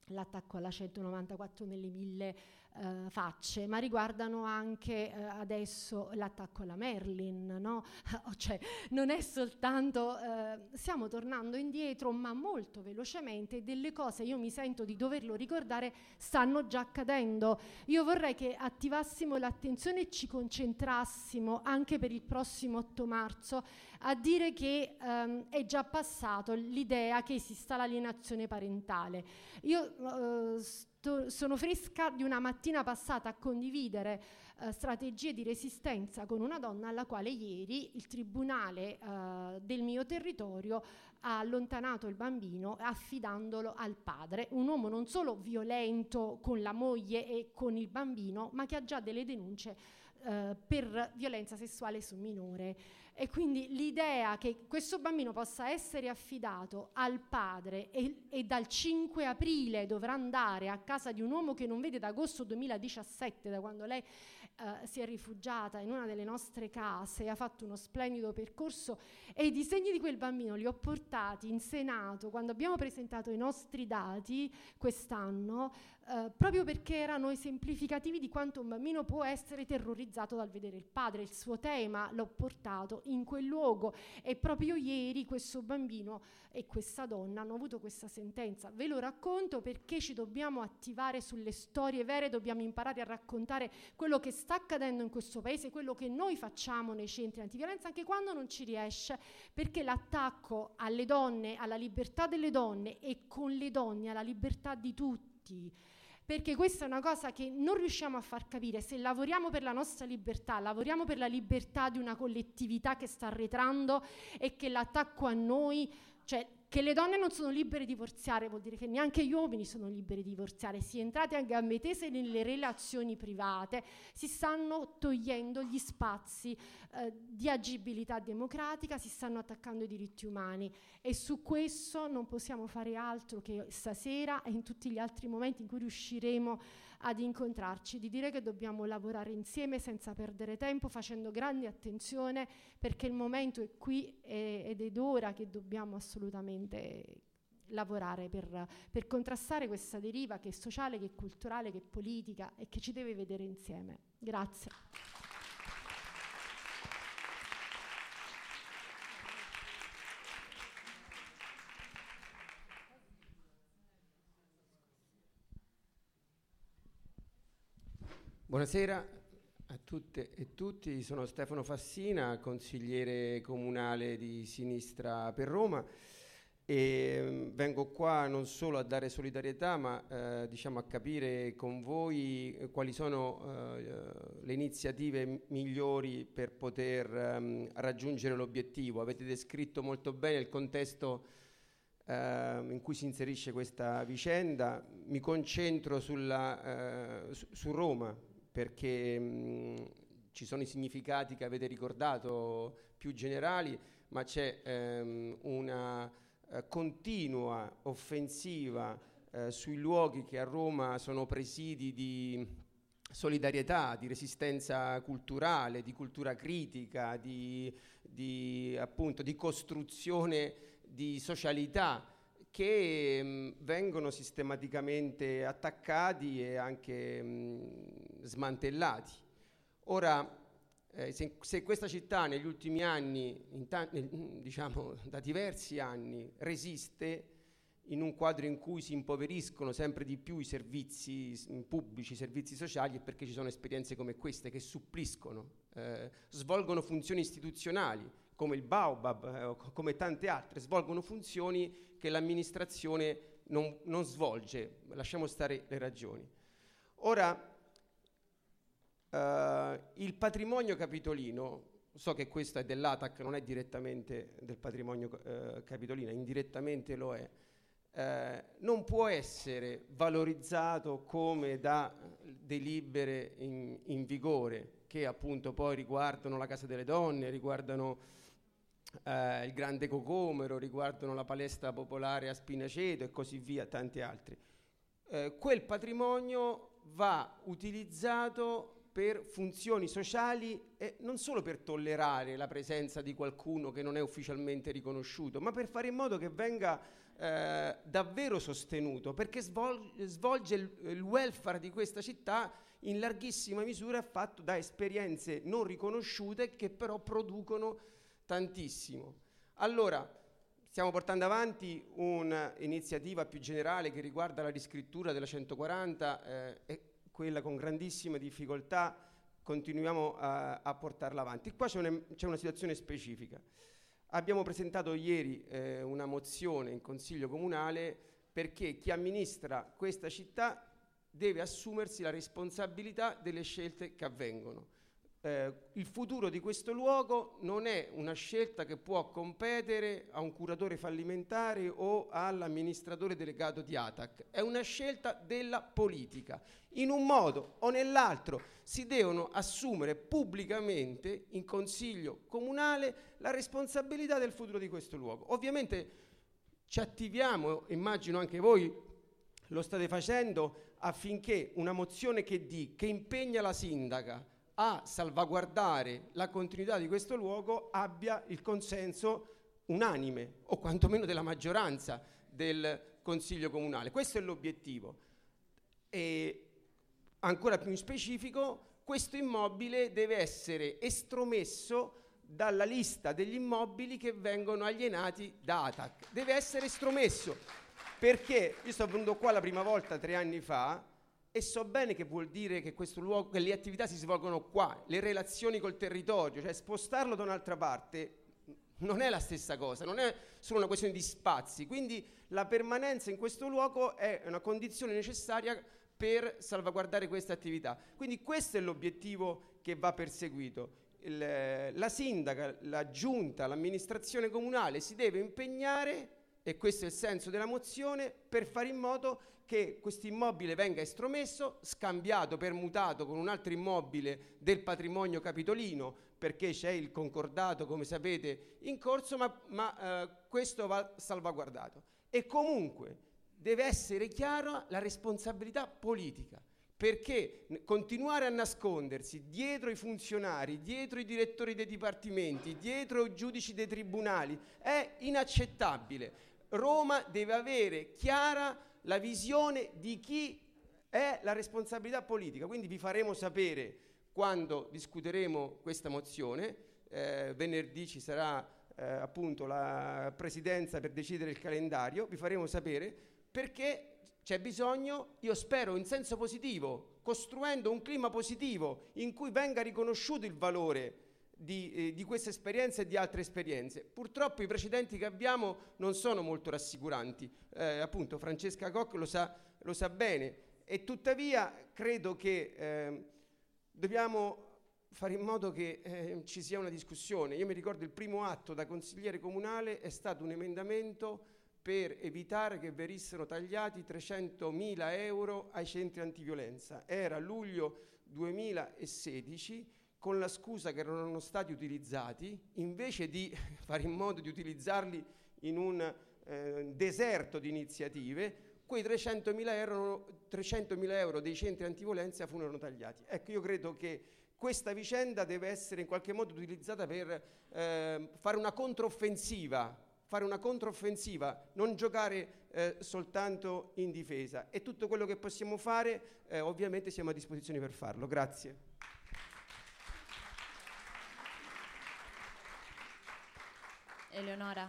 l'attacco alla centonovantaquattro nelle mille uh, facce, ma riguardano anche uh, adesso l'attacco alla Merlin, no? Cioè, non è soltanto, uh, stiamo tornando indietro, ma molto velocemente, delle cose, io mi sento di doverlo ricordare, stanno già accadendo. Io vorrei che attivassimo l'attenzione e ci concentrassimo anche per il prossimo otto marzo a dire che um, è già passato l'idea che esista l'alienazione parentale. Io uh, sto, sono fresca di una mattina passata a condividere uh, strategie di resistenza con una donna alla quale ieri il tribunale uh, del mio territorio ha allontanato il bambino affidandolo al padre, un uomo non solo violento con la moglie e con il bambino, ma che ha già delle denunce uh, per violenza sessuale su minore. E quindi l'idea che questo bambino possa essere affidato al padre e, e dal cinque aprile dovrà andare a casa di un uomo che non vede da agosto duemiladiciassette, da quando lei uh, si è rifugiata in una delle nostre case e ha fatto uno splendido percorso, e i disegni di quel bambino li ho portati in Senato quando abbiamo presentato i nostri dati quest'anno, uh, proprio perché erano esemplificativi di quanto un bambino può essere terrorizzato dal vedere il padre. Il suo tema l'ho portato in quel luogo, e proprio ieri questo bambino e questa donna hanno avuto questa sentenza. Ve lo racconto perché ci dobbiamo attivare sulle storie vere, dobbiamo imparare a raccontare quello che sta accadendo in questo paese, quello che noi facciamo nei centri antiviolenza, anche quando non ci riesce, perché l'attacco alle donne, alla libertà delle donne e con le donne alla libertà di tutti, perché questa è una cosa che non riusciamo a far capire. Se lavoriamo per la nostra libertà, lavoriamo per la libertà di una collettività che sta arretrando, e che l'attacco a noi, cioè che le donne non sono libere di divorziare, vuol dire che neanche gli uomini sono liberi di divorziare. Si è entrati a gambe tese nelle relazioni private, si stanno togliendo gli spazi eh, di agibilità democratica, si stanno attaccando i diritti umani, e su questo non possiamo fare altro che stasera e in tutti gli altri momenti in cui riusciremo ad incontrarci, di dire che dobbiamo lavorare insieme senza perdere tempo, facendo grande attenzione, perché il momento è qui e, ed è ora che dobbiamo assolutamente lavorare per, per contrastare questa deriva che è sociale, che è culturale, che è politica e che ci deve vedere insieme. Grazie. Buonasera a tutte e tutti, sono Stefano Fassina, consigliere comunale di Sinistra per Roma, e mh, vengo qua non solo a dare solidarietà, ma eh, diciamo a capire con voi eh, quali sono eh, le iniziative migliori per poter um, raggiungere l'obiettivo. Avete descritto molto bene il contesto eh, in cui si inserisce questa vicenda. Mi concentro sulla, eh, su, su Roma, perché mh, ci sono i significati che avete ricordato più generali, ma c'è ehm, una eh, continua offensiva eh, sui luoghi che a Roma sono presidi di solidarietà, di resistenza culturale, di cultura critica, di, di, appunto, di costruzione di socialità, che mh, vengono sistematicamente attaccati e anche mh, smantellati. Ora, eh, se, se questa città negli ultimi anni, in ta- nel, diciamo da diversi anni, resiste in un quadro in cui si impoveriscono sempre di più i servizi s- pubblici, i servizi sociali, è perché ci sono esperienze come queste che suppliscono, eh, svolgono funzioni istituzionali, come il Baobab, eh, come tante altre, svolgono funzioni che l'amministrazione non, non svolge. Lasciamo stare le ragioni. Ora, eh, il patrimonio capitolino, so che questo è dell'A T A C, non è direttamente del patrimonio eh, capitolino, indirettamente lo è, eh, non può essere valorizzato come da delibere in, in vigore, che appunto poi riguardano la Casa delle Donne, riguardano Uh, il Grande Cocomero, riguardano la palestra popolare a Spinaceto e così via, tanti altri. Uh, quel patrimonio va utilizzato per funzioni sociali, e non solo per tollerare la presenza di qualcuno che non è ufficialmente riconosciuto, ma per fare in modo che venga eh, davvero sostenuto, perché svol- svolge il, il welfare di questa città in larghissima misura fatto da esperienze non riconosciute che però producono tantissimo. Allora, stiamo portando avanti un'iniziativa più generale che riguarda la riscrittura della centoquaranta eh, e quella con grandissime difficoltà continuiamo a, a portarla avanti. Qua c'è una, c'è una situazione specifica. Abbiamo presentato ieri eh, una mozione in Consiglio Comunale perché chi amministra questa città deve assumersi la responsabilità delle scelte che avvengono. Eh, il futuro di questo luogo non è una scelta che può competere a un curatore fallimentare o all'amministratore delegato di A T A C, è una scelta della politica. In un modo o nell'altro si devono assumere pubblicamente in Consiglio Comunale la responsabilità del futuro di questo luogo. Ovviamente ci attiviamo, immagino anche voi lo state facendo, affinché una mozione che, di, che impegna la sindaca a salvaguardare la continuità di questo luogo abbia il consenso unanime o quantomeno della maggioranza del Consiglio Comunale. Questo è l'obiettivo. E ancora più in specifico, questo immobile deve essere estromesso dalla lista degli immobili che vengono alienati da A T A C. Deve essere estromesso perché io sto venuto qua la prima volta tre anni fa e so bene che vuol dire che questo luogo, che le attività si svolgono qua, le relazioni col territorio, cioè spostarlo da un'altra parte non è la stessa cosa, non è solo una questione di spazi, quindi la permanenza in questo luogo è una condizione necessaria per salvaguardare queste attività. Quindi questo è l'obiettivo che va perseguito. Il, la sindaca, la giunta, l'amministrazione comunale si deve impegnare, e questo è il senso della mozione, per fare in modo che questo immobile venga estromesso, scambiato, permutato con un altro immobile del patrimonio capitolino, perché c'è il concordato, come sapete, in corso, ma, ma eh, questo va salvaguardato. E comunque deve essere chiara la responsabilità politica, perché n- continuare a nascondersi dietro i funzionari, dietro i direttori dei dipartimenti, dietro i giudici dei tribunali è inaccettabile. Roma deve avere chiara la visione di chi è la responsabilità politica, quindi vi faremo sapere quando discuteremo questa mozione. Eh, venerdì ci sarà eh, appunto la presidenza per decidere il calendario, vi faremo sapere perché c'è bisogno, io spero in senso positivo, costruendo un clima positivo in cui venga riconosciuto il valore di, eh, di questa esperienza e di altre esperienze. Purtroppo i precedenti che abbiamo non sono molto rassicuranti, eh, appunto Francesca Koch lo sa, lo sa bene, e tuttavia credo che eh, dobbiamo fare in modo che eh, ci sia una discussione. Io mi ricordo il primo atto da consigliere comunale è stato un emendamento per evitare che venissero tagliati trecentomila euro ai centri antiviolenza. Era luglio duemilasedici, con la scusa che erano stati utilizzati, invece di fare in modo di utilizzarli in un eh, deserto di iniziative, quei trecentomila euro, trecentomila euro dei centri antiviolenza furono tagliati. Ecco, io credo che questa vicenda deve essere in qualche modo utilizzata per eh, fare una controffensiva, fare una controffensiva, non giocare eh, soltanto in difesa. E tutto quello che possiamo fare, eh, ovviamente siamo a disposizione per farlo. Grazie. Eleonora.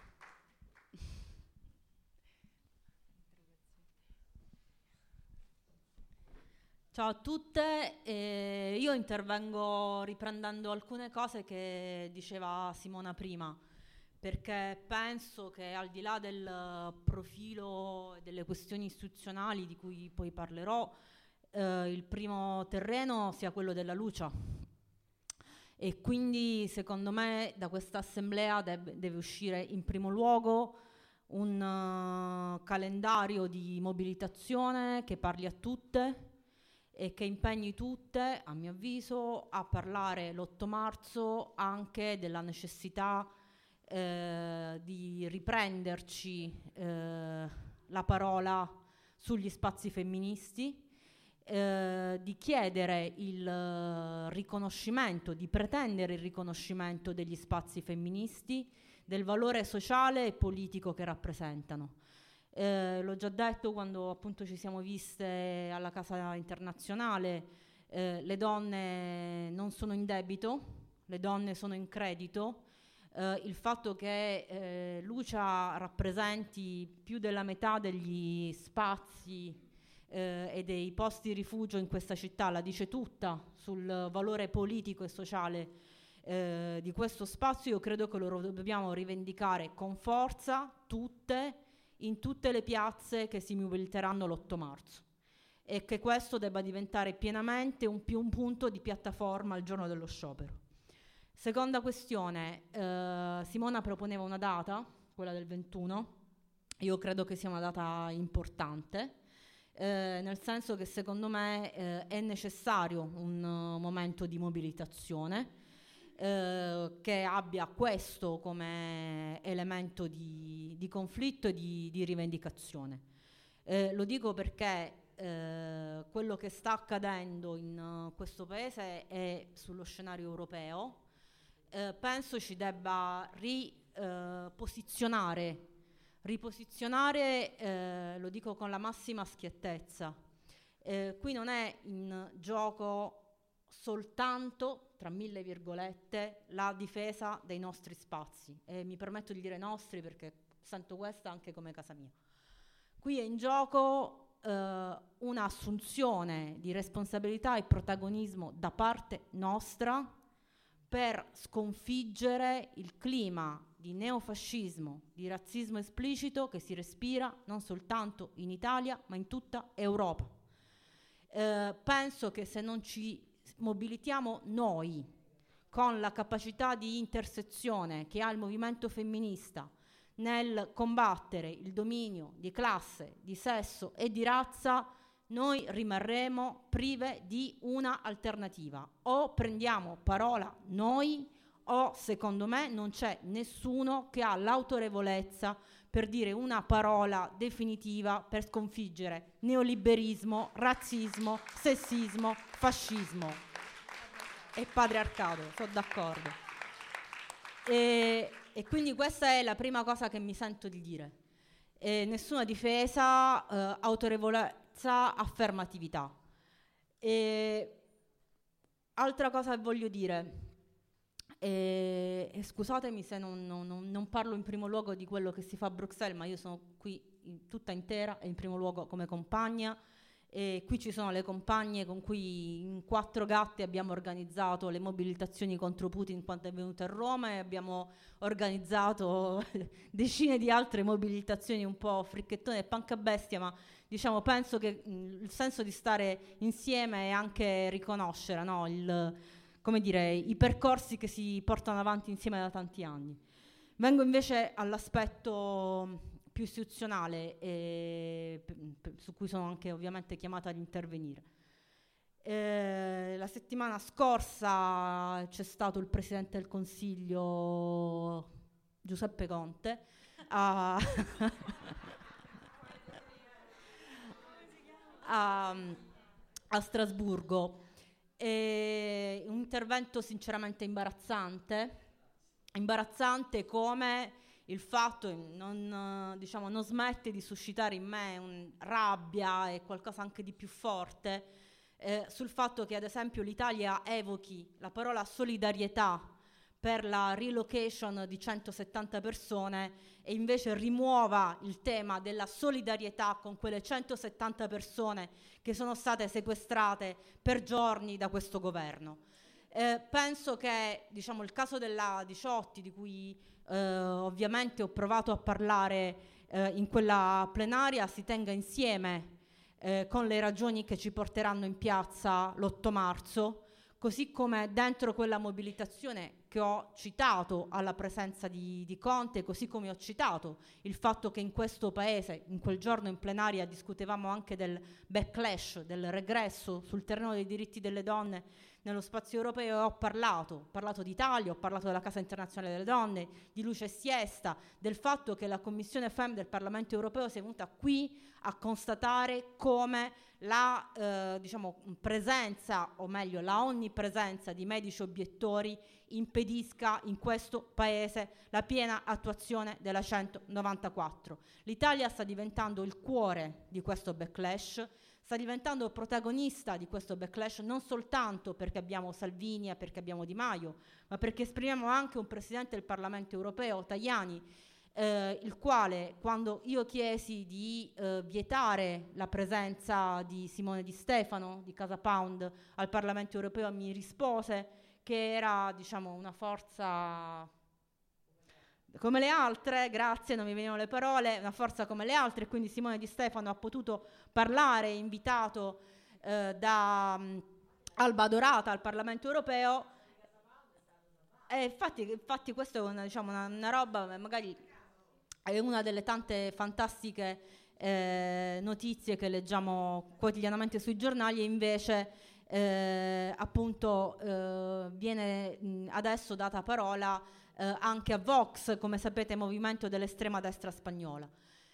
Ciao a tutte, eh, io intervengo riprendendo alcune cose che diceva Simona prima, perché penso che al di là del profilo delle questioni istituzionali di cui poi parlerò, eh, il primo terreno sia quello della luce. E quindi secondo me da questa assemblea deb- deve uscire in primo luogo un uh, calendario di mobilitazione che parli a tutte e che impegni tutte, a mio avviso, a parlare l'otto marzo anche della necessità eh, di riprenderci eh, la parola sugli spazi femministi, Eh, di chiedere il uh, riconoscimento, di pretendere il riconoscimento degli spazi femministi, del valore sociale e politico che rappresentano. Eh, l'ho già detto quando appunto ci siamo viste alla Casa Internazionale, eh, le donne non sono in debito, le donne sono in credito. Eh, il fatto che eh, Lucia rappresenti più della metà degli spazi eh, e dei posti di rifugio in questa città la dice tutta sul valore politico e sociale eh, di questo spazio. Io credo che lo dobbiamo rivendicare con forza tutte, in tutte le piazze che si mobiliteranno l'otto marzo, e che questo debba diventare pienamente un, più un punto di piattaforma al giorno dello sciopero. Seconda questione, eh, Simona proponeva una data, quella del ventuno, io credo che sia una data importante, eh, nel senso che secondo me eh, è necessario un uh, momento di mobilitazione eh, che abbia questo come elemento di, di conflitto e di, di rivendicazione. Eh, lo dico perché eh, quello che sta accadendo in uh, questo paese è sullo scenario europeo. Eh, penso ci debba riposizionare, eh, riposizionare, eh, lo dico con la massima schiettezza. Eh, qui non è in gioco soltanto, tra mille virgolette, la difesa dei nostri spazi, e mi permetto di dire nostri perché sento questa anche come casa mia. Qui è in gioco eh, un'assunzione di responsabilità e protagonismo da parte nostra per sconfiggere il clima di neofascismo, di razzismo esplicito che si respira non soltanto in Italia ma in tutta Europa. Eh, penso che se non ci mobilitiamo noi con la capacità di intersezione che ha il movimento femminista nel combattere il dominio di classe, di sesso e di razza, noi rimarremo prive di una alternativa. O prendiamo parola noi, o secondo me non c'è nessuno che ha l'autorevolezza per dire una parola definitiva per sconfiggere neoliberismo, razzismo, sessismo, fascismo e patriarcato. Sono d'accordo. E, e quindi questa è la prima cosa che mi sento di dire. E nessuna difesa, eh, autorevolezza, affermatività. E altra cosa che voglio dire, e, e scusatemi se non, non, non parlo in primo luogo di quello che si fa a Bruxelles, ma io sono qui in, tutta intera e in primo luogo come compagna, e qui ci sono le compagne con cui in Quattro Gatti abbiamo organizzato le mobilitazioni contro Putin quando è venuto a Roma, e abbiamo organizzato decine di altre mobilitazioni un po' fricchettone e pancabestia, ma diciamo penso che mh, il senso di stare insieme è anche riconoscere, no, il, come dire, i percorsi che si portano avanti insieme da tanti anni. Vengo invece all'aspetto più istituzionale, e p- p- su cui sono anche ovviamente chiamata ad intervenire. Eh, la settimana scorsa c'è stato il Presidente del Consiglio Giuseppe Conte a, a, a Strasburgo. E un intervento sinceramente imbarazzante, imbarazzante come il fatto non, diciamo, non smette di suscitare in me un, rabbia e qualcosa anche di più forte eh, sul fatto che ad esempio l'Italia evochi la parola solidarietà per la relocation di centosettanta persone e invece rimuova il tema della solidarietà con quelle centosettanta persone che sono state sequestrate per giorni da questo governo. Eh, penso che, diciamo, il caso della Diciotti, di cui eh, ovviamente ho provato a parlare eh, in quella plenaria, si tenga insieme eh, con le ragioni che ci porteranno in piazza l'otto marzo, così come dentro quella mobilitazione che ho citato alla presenza di, di Conte, così come ho citato il fatto che in questo paese, in quel giorno in plenaria, discutevamo anche del backlash, del regresso sul terreno dei diritti delle donne nello spazio europeo, e ho parlato, ho parlato d'Italia, ho parlato della Casa Internazionale delle Donne, di Luce Siesta, del fatto che la Commissione F E M del Parlamento Europeo sia venuta qui a constatare come la eh, diciamo, presenza, o meglio la onnipresenza di medici obiettori impedisce impedisca in questo paese la piena attuazione della centonovantaquattro. L'Italia sta diventando il cuore di questo backlash, sta diventando protagonista di questo backlash non soltanto perché abbiamo Salvini e perché abbiamo Di Maio, ma perché esprimiamo anche un Presidente del Parlamento europeo, Tajani, eh, il quale, quando io chiesi di eh, vietare la presenza di Simone Di Stefano, di Casa Pound, al Parlamento europeo, mi rispose che era, diciamo, una forza come le altre, grazie, non mi venivano le parole, una forza come le altre, quindi Simone Di Stefano ha potuto parlare, invitato eh, da um, Alba Dorata al Parlamento europeo, e infatti, infatti questa è una, diciamo, una, una roba, magari è una delle tante fantastiche eh, notizie che leggiamo quotidianamente sui giornali, e invece eh, appunto eh, viene mh, adesso data parola Eh, anche a Vox, come sapete, movimento dell'estrema destra spagnola.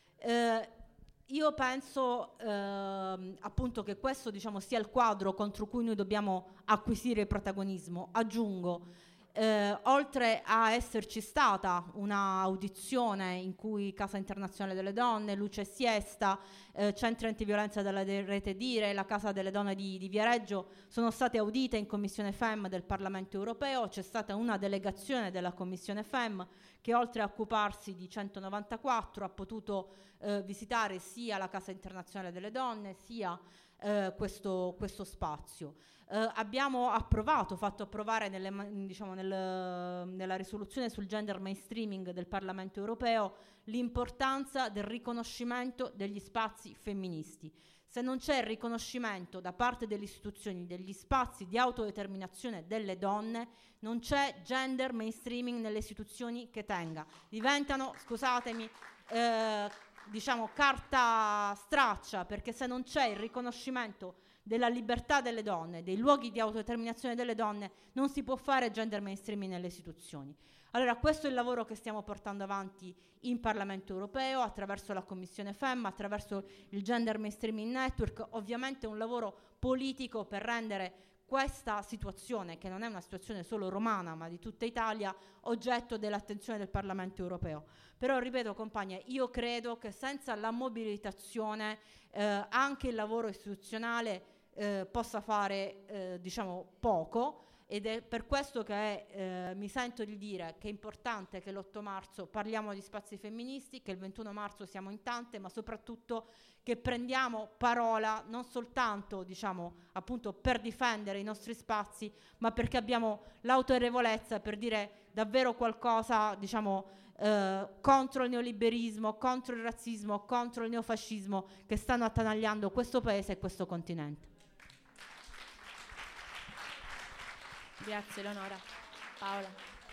Eh, io penso eh, appunto che questo, diciamo, sia il quadro contro cui noi dobbiamo acquisire protagonismo. Aggiungo, eh, oltre a esserci stata una audizione in cui Casa Internazionale delle Donne, Luce e Siesta, eh, Centri Antiviolenza della de- Rete Dire, la Casa delle Donne di, di Viareggio sono state audite in Commissione F E M del Parlamento Europeo, c'è stata una delegazione della Commissione F E M che, oltre a occuparsi di centonovantaquattro, ha potuto eh, visitare sia la Casa Internazionale delle Donne sia eh, questo, questo spazio. Uh, abbiamo approvato, fatto approvare nelle, diciamo, nel, nella risoluzione sul gender mainstreaming del Parlamento europeo l'importanza del riconoscimento degli spazi femministi. Se non c'è il riconoscimento da parte delle istituzioni degli spazi di autodeterminazione delle donne, non c'è gender mainstreaming nelle istituzioni che tenga. Diventano, scusatemi, eh, diciamo carta straccia, perché se non c'è il riconoscimento della libertà delle donne, dei luoghi di autodeterminazione delle donne, non si può fare gender mainstreaming nelle istituzioni. Allora questo è il lavoro che stiamo portando avanti in Parlamento europeo attraverso la Commissione F E M, attraverso il Gender Mainstreaming Network, ovviamente un lavoro politico per rendere questa situazione, che non è una situazione solo romana ma di tutta Italia, oggetto dell'attenzione del Parlamento europeo. Però ripeto, compagni, io credo che senza la mobilitazione eh, anche il lavoro istituzionale eh, possa fare eh, diciamo poco, ed è per questo che eh, mi sento di dire che è importante che l'otto marzo parliamo di spazi femministi, che il ventuno marzo siamo in tante, ma soprattutto che prendiamo parola non soltanto, diciamo, appunto per difendere i nostri spazi, ma perché abbiamo l'autorevolezza per dire davvero qualcosa, diciamo, eh, contro il neoliberismo, contro il razzismo, contro il neofascismo che stanno attanagliando questo paese e questo continente. Grazie Eleonora. Paola.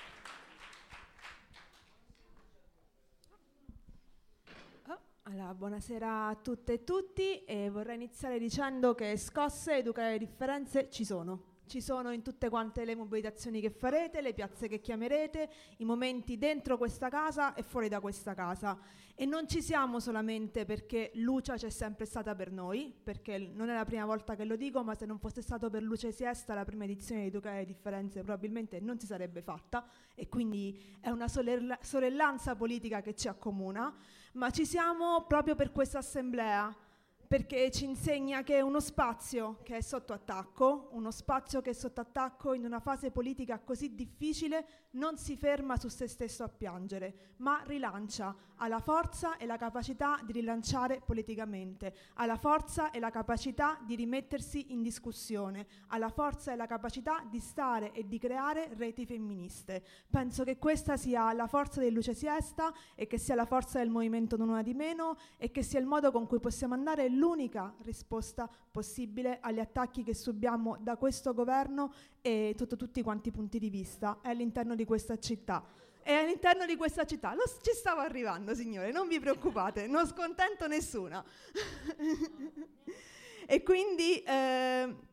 Oh, allora, buonasera a tutte e tutti, e vorrei iniziare dicendo che scosse, educare le differenze ci sono. Ci sono in tutte quante le mobilitazioni che farete, le piazze che chiamerete, i momenti dentro questa casa e fuori da questa casa. E non ci siamo solamente perché Lucia c'è sempre stata per noi, perché non è la prima volta che lo dico, ma se non fosse stato per Luce Siesta, la prima edizione di Educare le Differenze probabilmente non si sarebbe fatta, e quindi è una sorella- sorellanza politica che ci accomuna, ma ci siamo proprio per questa assemblea, perché ci insegna che uno spazio che è sotto attacco, uno spazio che è sotto attacco in una fase politica così difficile, non si ferma su se stesso a piangere, ma rilancia, ha la forza e la capacità di rilanciare politicamente, ha la forza e la capacità di rimettersi in discussione, ha la forza e la capacità di stare e di creare reti femministe. Penso che questa sia la forza di Luce Siesta, e che sia la forza del movimento Non Una di Meno, e che sia il modo con cui possiamo andare l'unica risposta possibile agli attacchi che subiamo da questo governo e sotto tutti quanti i punti di vista è all'interno di questa città. E all'interno di questa città lo, ci stavo arrivando, signore, non vi preoccupate, non scontento nessuna. E quindi eh,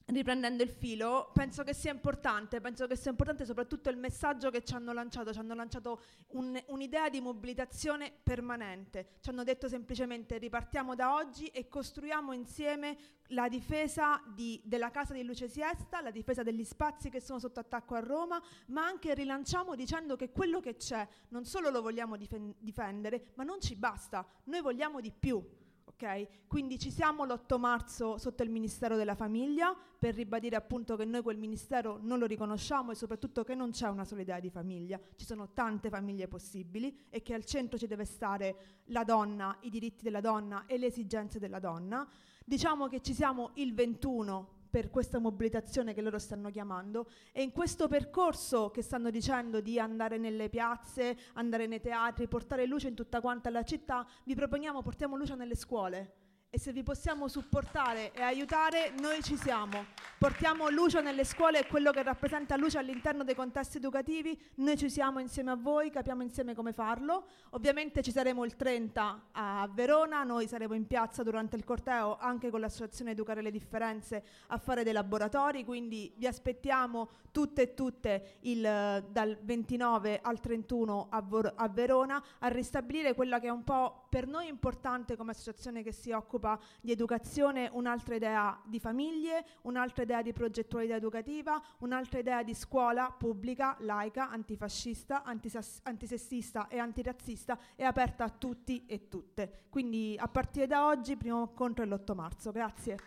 riprendendo il filo, penso che sia importante, penso che sia importante soprattutto il messaggio che ci hanno lanciato, ci hanno lanciato un, un'idea di mobilitazione permanente, ci hanno detto semplicemente ripartiamo da oggi e costruiamo insieme la difesa di, della casa di Luce Siesta, la difesa degli spazi che sono sotto attacco a Roma, ma anche rilanciamo dicendo che quello che c'è non solo lo vogliamo difen- difendere, ma non ci basta, noi vogliamo di più. Okay? Quindi ci siamo l'otto marzo sotto il Ministero della Famiglia per ribadire appunto che noi quel ministero non lo riconosciamo e soprattutto che non c'è una sola idea di famiglia, ci sono tante famiglie possibili e che al centro ci deve stare la donna, i diritti della donna e le esigenze della donna. Diciamo che ci siamo il ventuno per questa mobilitazione che loro stanno chiamando e in questo percorso che stanno dicendo di andare nelle piazze, andare nei teatri, portare luce in tutta quanta la città, vi proponiamo portiamo luce nelle scuole e se vi possiamo supportare e aiutare noi ci siamo. Portiamo luce nelle scuole e quello che rappresenta luce all'interno dei contesti educativi, noi ci siamo insieme a voi, capiamo insieme come farlo. Ovviamente ci saremo il trenta a Verona, noi saremo in piazza durante il corteo anche con l'associazione Educare le Differenze a fare dei laboratori, quindi vi aspettiamo tutte e tutte il, dal ventinove al trentuno a, Vor- a Verona a ristabilire quella che è un po' per noi importante come associazione che si occupa di educazione, un'altra idea di famiglie, un'altra idea di progettualità educativa, un'altra idea di scuola pubblica, laica, antifascista, antisas- antisessista e antirazzista e aperta a tutti e tutte. Quindi a partire da oggi, primo incontro è l'otto marzo. Grazie.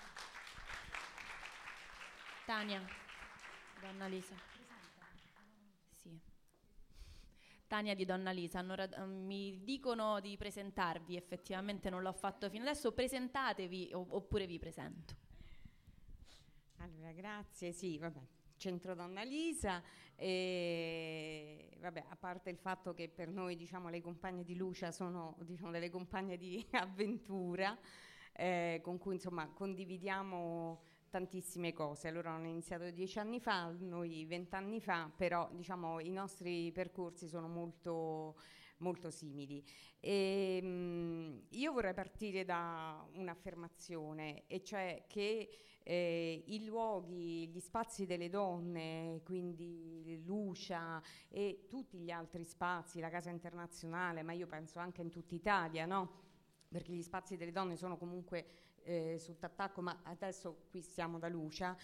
Tania, Donna Lisa. Sì. Tania di Donna Lisa, hanno rad- mi dicono di presentarvi, effettivamente non l'ho fatto fino adesso, presentatevi o- oppure vi presento. Allora, grazie, sì, vabbè, Centro Donna Lisa, e vabbè, a parte il fatto che per noi, diciamo, le compagne di Lucia sono, diciamo, delle compagne di avventura, eh, con cui, insomma, condividiamo tantissime cose. Loro hanno iniziato dieci anni fa, noi vent'anni fa, però diciamo i nostri percorsi sono molto, molto simili. E, mh, io vorrei partire da un'affermazione, e cioè che eh, i luoghi, gli spazi delle donne, quindi Lucia e tutti gli altri spazi, la Casa Internazionale, ma io penso anche in tutta Italia, no? Perché gli spazi delle donne sono comunque Eh, sotto attacco, ma adesso qui stiamo da Lucia,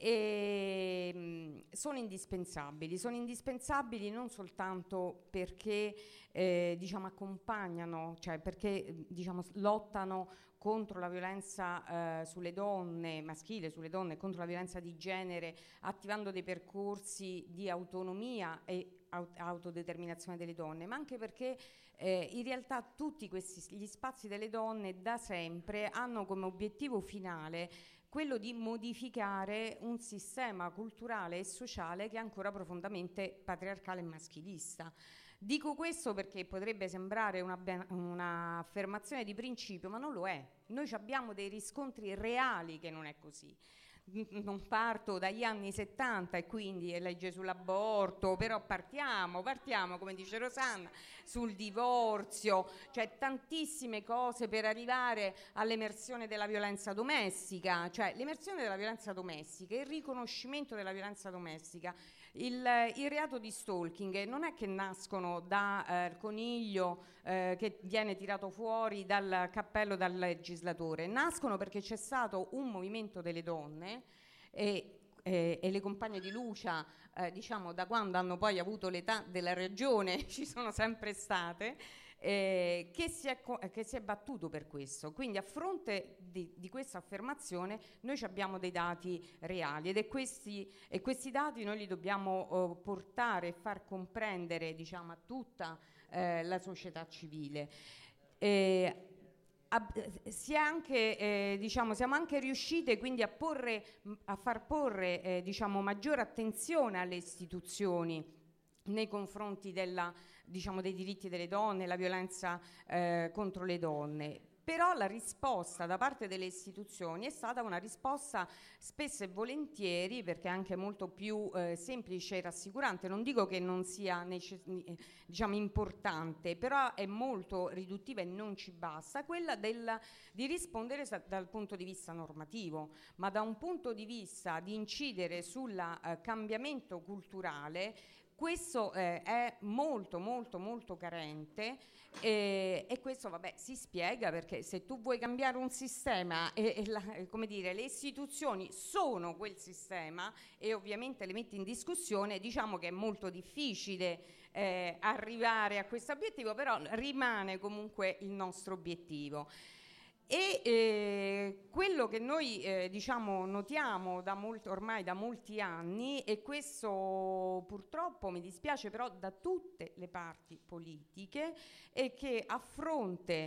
e, mh, sono indispensabili, sono indispensabili non soltanto perché eh, diciamo accompagnano, cioè perché diciamo lottano contro la violenza eh, sulle donne, maschile sulle donne, contro la violenza di genere, attivando dei percorsi di autonomia e aut- autodeterminazione delle donne, ma anche perché eh, in realtà tutti questi gli spazi delle donne da sempre hanno come obiettivo finale quello di modificare un sistema culturale e sociale che è ancora profondamente patriarcale e maschilista. Dico questo perché potrebbe sembrare una ben- un'affermazione di principio, ma non lo è. Noi abbiamo dei riscontri reali che non è così. Non parto dagli anni settanta e quindi legge sull'aborto, però partiamo, partiamo, come dice Rosanna, sul divorzio, cioè tantissime cose per arrivare all'emersione della violenza domestica, cioè l'emersione della violenza domestica, il riconoscimento della violenza domestica. Il, il reato di stalking non è che nascono da eh, coniglio eh, che viene tirato fuori dal cappello dal legislatore, nascono perché c'è stato un movimento delle donne e, e, e le compagne di Lucia, eh, diciamo da quando hanno poi avuto l'età della ragione, ci sono sempre state, eh, che, si è co- che si è battuto per questo. Quindi a fronte di, di questa affermazione noi abbiamo dei dati reali ed è questi, e questi dati noi li dobbiamo oh, portare e far comprendere, diciamo, a tutta eh, la società civile. Eh, Si è anche, eh, diciamo, siamo anche riuscite quindi a, porre, a far porre eh, diciamo, maggiore attenzione alle istituzioni nei confronti della, diciamo, dei diritti delle donne, la violenza eh, contro le donne. Però la risposta da parte delle istituzioni è stata una risposta spesso e volentieri, perché anche molto più eh, semplice e rassicurante. Non dico che non sia necess- diciamo importante, però è molto riduttiva e non ci basta, quella del, di rispondere sa- dal punto di vista normativo, ma da un punto di vista di incidere sul eh, cambiamento culturale. Questo eh, è molto molto molto carente, eh, e questo vabbè si spiega perché se tu vuoi cambiare un sistema e, e la, come dire, le istituzioni sono quel sistema e ovviamente le metti in discussione, diciamo che è molto difficile eh, arrivare a questo obiettivo, però rimane comunque il nostro obiettivo. E eh, quello che noi eh, diciamo notiamo da molto, ormai da molti anni, e questo purtroppo mi dispiace però da tutte le parti politiche, è che a fronte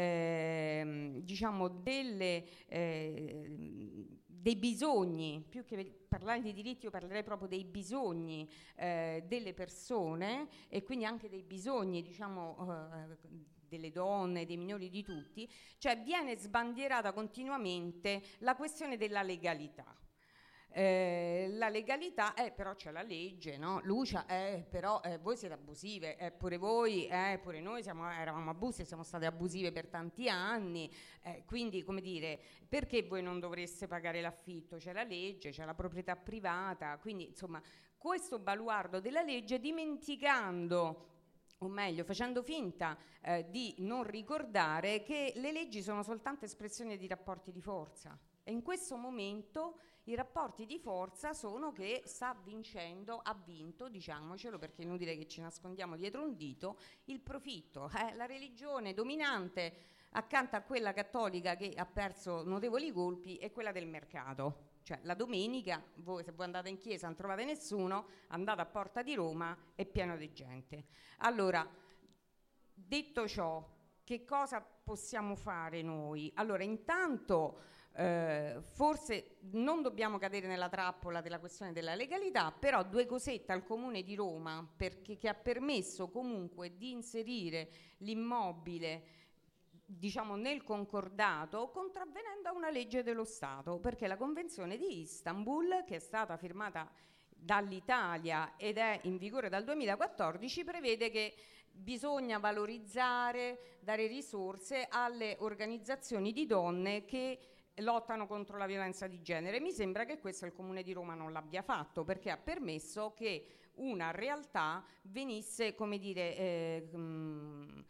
eh, diciamo delle, eh, dei bisogni, più che parlare di diritti io parlerei proprio dei bisogni eh, delle persone, e quindi anche dei bisogni diciamo eh, delle donne, dei minori, di tutti, cioè viene sbandierata continuamente la questione della legalità. Eh, la legalità, eh, però c'è la legge, no? Lucia, eh, però eh, voi siete abusive, eh, pure voi, eh, pure noi siamo, eravamo abusive, siamo state abusive per tanti anni, eh, quindi come dire, perché voi non dovreste pagare l'affitto? C'è la legge, c'è la proprietà privata, quindi insomma questo baluardo della legge, dimenticando, o meglio facendo finta eh, di non ricordare che le leggi sono soltanto espressione di rapporti di forza, e in questo momento i rapporti di forza sono che sta vincendo, ha vinto, diciamocelo perché è inutile che ci nascondiamo dietro un dito, il profitto. Eh, la religione dominante accanto a quella cattolica che ha perso notevoli colpi è quella del mercato. Cioè la domenica, voi se voi andate in chiesa non trovate nessuno, andate a Porta di Roma, è pieno di gente. Allora, detto ciò, che cosa possiamo fare noi? Allora, intanto eh, forse non dobbiamo cadere nella trappola della questione della legalità, però due cosette al Comune di Roma, perché, che ha permesso comunque di inserire l'immobile diciamo nel concordato, contravvenendo a una legge dello Stato, perché la Convenzione di Istanbul, che è stata firmata dall'Italia ed è in vigore dal duemilaquattordici, prevede che bisogna valorizzare, dare risorse alle organizzazioni di donne che lottano contro la violenza di genere. Mi sembra che questo il Comune di Roma non l'abbia fatto, perché ha permesso che una realtà venisse, come dire, eh, mh,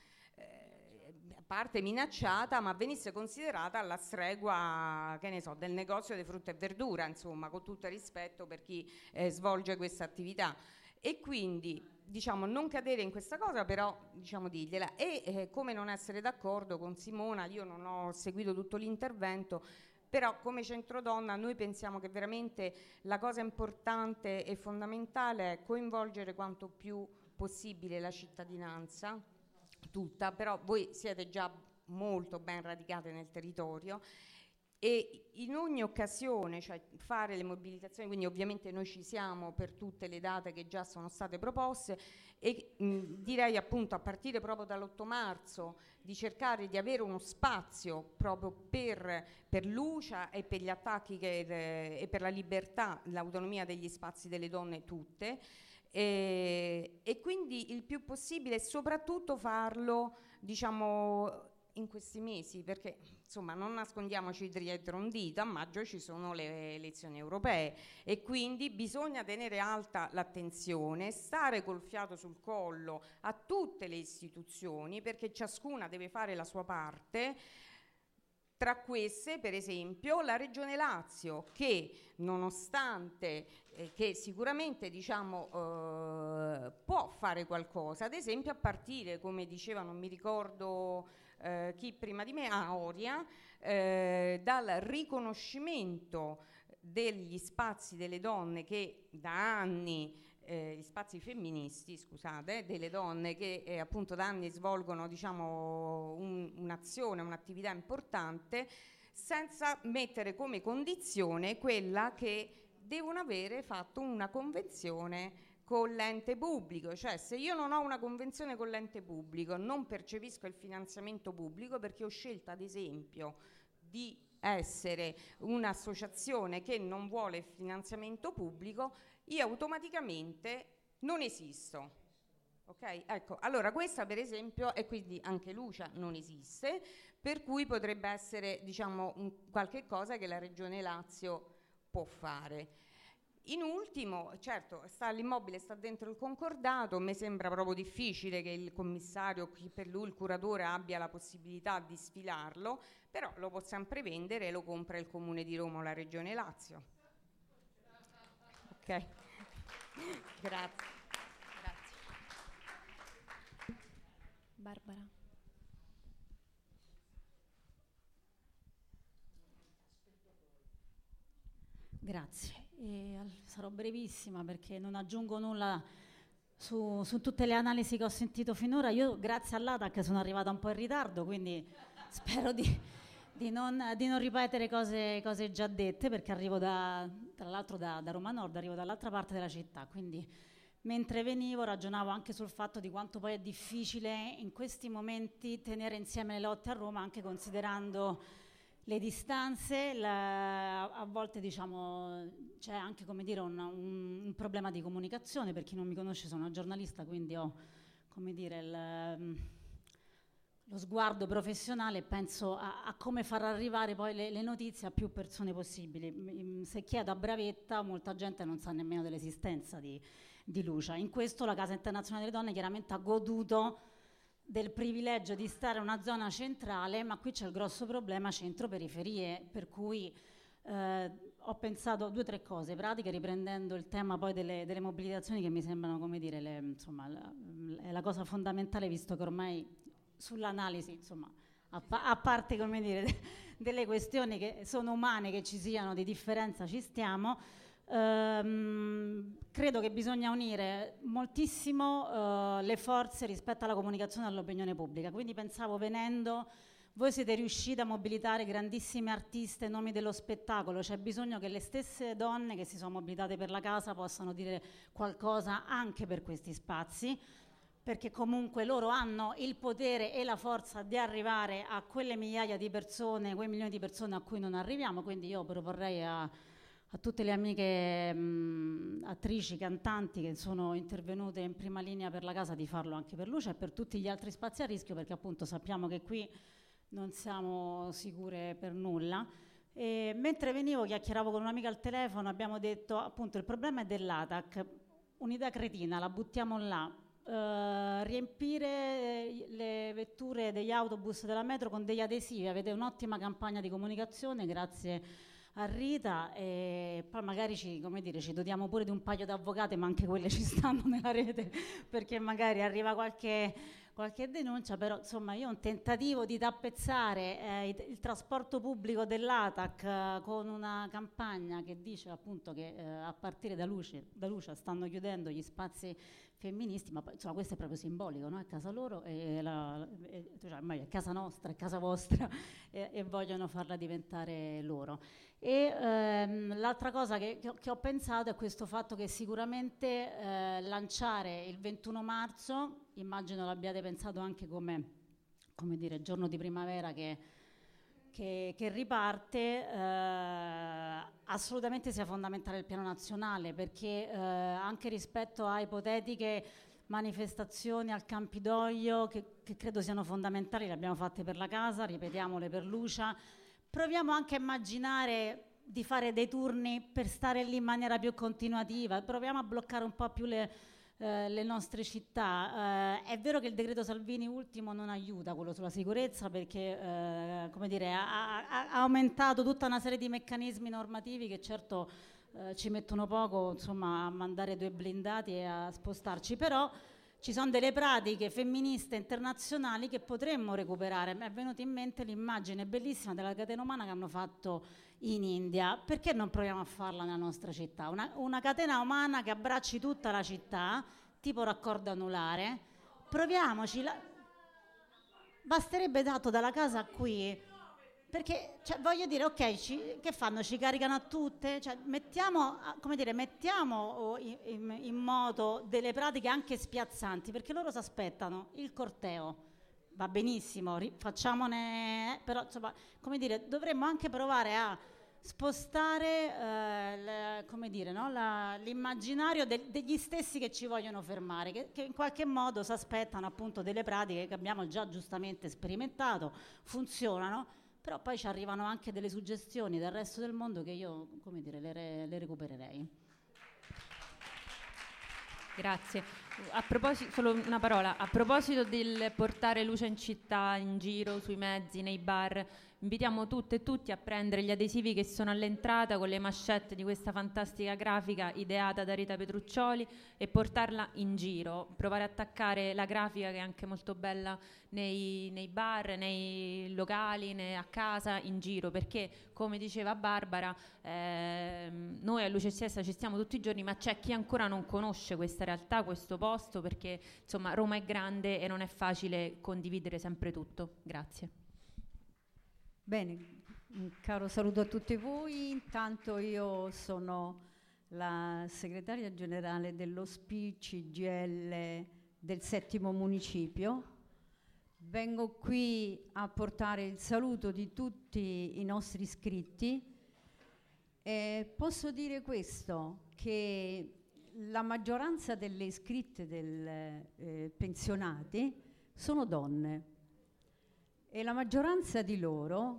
parte minacciata, ma venisse considerata alla stregua, che ne so, del negozio di frutta e verdura, insomma, con tutto il rispetto per chi eh, svolge questa attività. E quindi, diciamo, non cadere in questa cosa, però, diciamo, dirgliela. E eh, come non essere d'accordo con Simona, io non ho seguito tutto l'intervento, però come Centrodonna noi pensiamo che veramente la cosa importante e fondamentale è coinvolgere quanto più possibile la cittadinanza tutta, però voi siete già molto ben radicate nel territorio e in ogni occasione, cioè fare le mobilitazioni, quindi ovviamente noi ci siamo per tutte le date che già sono state proposte e mh, direi appunto a partire proprio dall'otto marzo di cercare di avere uno spazio proprio per, per Lucia e per gli attacchi che, eh, e per la libertà, l'autonomia degli spazi delle donne tutte. E, e quindi il più possibile, soprattutto farlo diciamo in questi mesi, perché insomma non nascondiamoci dietro un dito, a maggio ci sono le elezioni europee e quindi bisogna tenere alta l'attenzione, stare col fiato sul collo a tutte le istituzioni, perché ciascuna deve fare la sua parte. Tra queste, per esempio, la Regione Lazio, che nonostante eh, che sicuramente diciamo, eh, può fare qualcosa, ad esempio a partire, come diceva, non mi ricordo eh, chi prima di me, ah, Oria, eh, dal riconoscimento degli spazi delle donne che da anni Eh, gli spazi femministi, scusate, delle donne che eh, appunto da anni svolgono diciamo un, un'azione, un'attività importante, senza mettere come condizione quella che devono avere fatto una convenzione con l'ente pubblico, cioè se io non ho una convenzione con l'ente pubblico non percepisco il finanziamento pubblico perché ho scelto ad esempio di essere un'associazione che non vuole il finanziamento pubblico, io automaticamente non esisto. Ok? Ecco, allora questa per esempio, e quindi anche Lucia non esiste, per cui potrebbe essere, diciamo, un qualche cosa che la Regione Lazio può fare. In ultimo, certo, sta, l'immobile sta dentro il concordato, mi sembra proprio difficile che il commissario, chi per lui il curatore, abbia la possibilità di sfilarlo, però lo può sempre vendere e lo compra il Comune di Roma o la Regione Lazio. Ok, grazie. Grazie. Barbara. Grazie. E al- sarò brevissima perché non aggiungo nulla su, su tutte le analisi che ho sentito finora. Io grazie all'A T A C sono arrivata un po' in ritardo, quindi spero di, di non, di non ripetere cose, cose già dette, perché arrivo da, tra l'altro da, da Roma Nord, arrivo dall'altra parte della città, quindi mentre venivo ragionavo anche sul fatto di quanto poi è difficile in questi momenti tenere insieme le lotte a Roma, anche considerando le distanze, la, a volte diciamo c'è anche, come dire, un, un, un problema di comunicazione. Per chi non mi conosce, sono una giornalista, quindi ho, come dire, il, lo sguardo professionale e penso a, a come far arrivare poi le, le notizie a più persone possibili. Se chiedo a Bravetta, molta gente non sa nemmeno dell'esistenza di, di Lucia. In questo la Casa Internazionale delle Donne chiaramente ha goduto del privilegio di stare in una zona centrale, ma qui c'è il grosso problema centro-periferie, per cui eh, ho pensato due o tre cose pratiche, riprendendo il tema poi delle, delle mobilitazioni, che mi sembrano, come dire, le, insomma, la, è la cosa fondamentale, visto che ormai sull'analisi, insomma, a, pa- a parte, come dire, de- delle questioni che sono umane, che ci siano di differenza, ci stiamo. Ehm, credo che bisogna unire moltissimo eh, le forze rispetto alla comunicazione all'opinione pubblica, quindi pensavo, venendo, voi siete riusciti a mobilitare grandissime artiste, nomi dello spettacolo, c'è bisogno che le stesse donne che si sono mobilitate per la casa possano dire qualcosa anche per questi spazi, perché comunque loro hanno il potere e la forza di arrivare a quelle migliaia di persone, quei milioni di persone a cui non arriviamo. Quindi io proporrei a a tutte le amiche mh, attrici, cantanti che sono intervenute in prima linea per la casa, di farlo anche per Lucia e per tutti gli altri spazi a rischio, perché appunto sappiamo che qui non siamo sicure per nulla. E mentre venivo, chiacchieravo con un'amica al telefono, abbiamo detto appunto il problema è dell'A T A C, un'idea cretina, la buttiamo là. Uh, riempire le vetture degli autobus della metro con degli adesivi, avete un'ottima campagna di comunicazione, grazie a Rita, e poi magari ci, come dire, ci dotiamo pure di un paio di avvocate, ma anche quelle ci stanno nella rete, perché magari arriva qualche, qualche denuncia. Però insomma io un tentativo di tappezzare eh, il, il trasporto pubblico dell'A T A C eh, con una campagna che dice appunto che eh, a partire da Luce, da Lucia stanno chiudendo gli spazi femministi, ma poi, insomma, questo è proprio simbolico, no? È casa loro, e la, e, cioè, è casa nostra, è casa vostra, e, e vogliono farla diventare loro. E ehm, l'altra cosa che, che, ho, che ho pensato è questo fatto che sicuramente eh, lanciare il ventuno marzo, immagino l'abbiate pensato anche come, come dire, giorno di primavera che, che, che riparte, eh, assolutamente sia fondamentale il piano nazionale, perché eh, anche rispetto a ipotetiche manifestazioni al Campidoglio, che, che credo siano fondamentali, le abbiamo fatte per la casa, ripetiamole per Lucia. Proviamo anche a immaginare di fare dei turni per stare lì in maniera più continuativa, proviamo a bloccare un po' più le, eh, le nostre città. Eh, è vero che il decreto Salvini ultimo non aiuta, quello sulla sicurezza, perché eh, come dire, ha, ha, ha aumentato tutta una serie di meccanismi normativi che certo eh, ci mettono poco, insomma, a mandare due blindati e a spostarci, però ci sono delle pratiche femministe internazionali che potremmo recuperare. Mi è venuta in mente l'immagine bellissima della catena umana che hanno fatto in India. Perché non proviamo a farla nella nostra città? Una, una catena umana che abbracci tutta la città, tipo raccordo anulare. Proviamoci. La... Basterebbe dato dalla casa qui. perché cioè, voglio dire, ok, ci, che fanno? Ci caricano a tutte? Cioè, mettiamo, come dire, mettiamo in, in, in moto delle pratiche anche spiazzanti, perché loro si aspettano il corteo, va benissimo, ri, facciamone, però insomma, come dire, dovremmo anche provare a spostare eh, le, come dire, no? La, l'immaginario de, degli stessi che ci vogliono fermare, che, che in qualche modo si aspettano appunto delle pratiche che abbiamo già giustamente sperimentato, funzionano, però poi ci arrivano anche delle suggestioni dal resto del mondo che io, come dire, le, re, le recupererei. Grazie. A proposito, solo una parola, a proposito del portare luce in città, in giro, sui mezzi, nei bar, invitiamo tutte e tutti a prendere gli adesivi che sono all'entrata con le mascette di questa fantastica grafica ideata da Rita Petruccioli e portarla in giro, provare a attaccare la grafica che è anche molto bella nei, nei bar, nei locali, nei, a casa, in giro, perché come diceva Barbara, ehm, noi a Luce Siesta ci stiamo tutti i giorni, ma c'è chi ancora non conosce questa realtà, questo posto, perché insomma Roma è grande e non è facile condividere sempre tutto. Grazie. Bene, un caro saluto a tutti voi. Intanto io sono la segretaria generale dello S P I C G L del settimo municipio. Vengo qui a portare il saluto di tutti i nostri iscritti. E posso dire questo, che la maggioranza delle iscritte del eh, pensionati sono donne. E la maggioranza di loro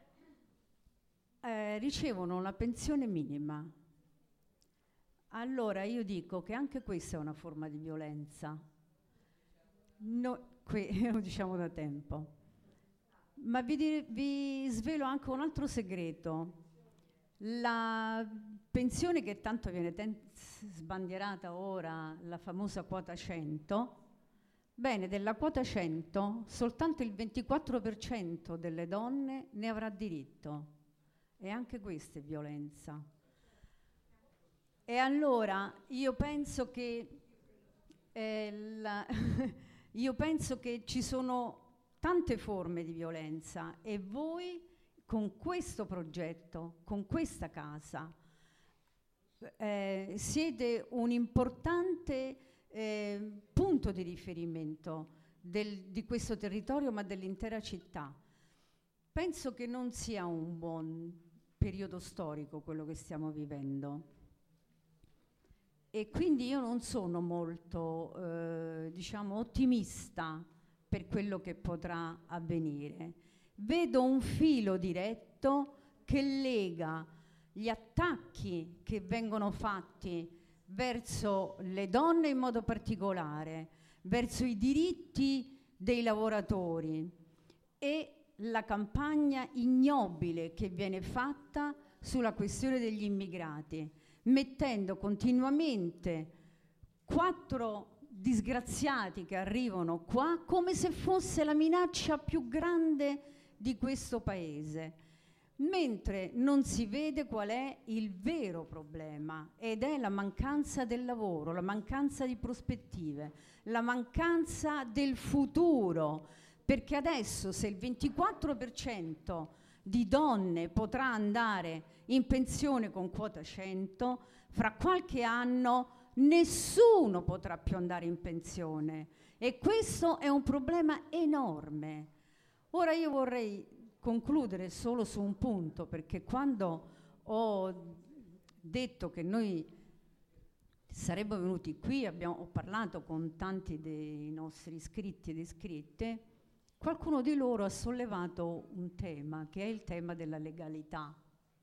eh, ricevono una pensione minima. Allora io dico che anche questa è una forma di violenza. No, qui lo diciamo da tempo. Ma vi, di, vi svelo anche un altro segreto. La pensione che tanto viene ten- sbandierata ora, la famosa quota cento, bene, della quota cento soltanto il ventiquattro per cento delle donne ne avrà diritto, e anche questa è violenza. E allora io penso che eh, la io penso che ci sono tante forme di violenza, e voi con questo progetto, con questa casa, eh, siete un importante Eh, punto di riferimento del, di questo territorio, ma dell'intera città. Penso che non sia un buon periodo storico quello che stiamo vivendo, e quindi io non sono molto eh, diciamo ottimista per quello che potrà avvenire. Vedo un filo diretto che lega gli attacchi che vengono fatti verso le donne in modo particolare, verso i diritti dei lavoratori, e la campagna ignobile che viene fatta sulla questione degli immigrati, mettendo continuamente quattro disgraziati che arrivano qua come se fosse la minaccia più grande di questo paese, mentre non si vede qual è il vero problema, ed è la mancanza del lavoro, la mancanza di prospettive, la mancanza del futuro, perché adesso se il ventiquattro per cento di donne potrà andare in pensione con quota cento, fra qualche anno nessuno potrà più andare in pensione, e questo è un problema enorme. Ora io vorrei concludere solo su un punto, perché quando ho detto che noi saremmo venuti qui, abbiamo, ho parlato con tanti dei nostri iscritti ed iscritte, qualcuno di loro ha sollevato un tema, che è il tema della legalità.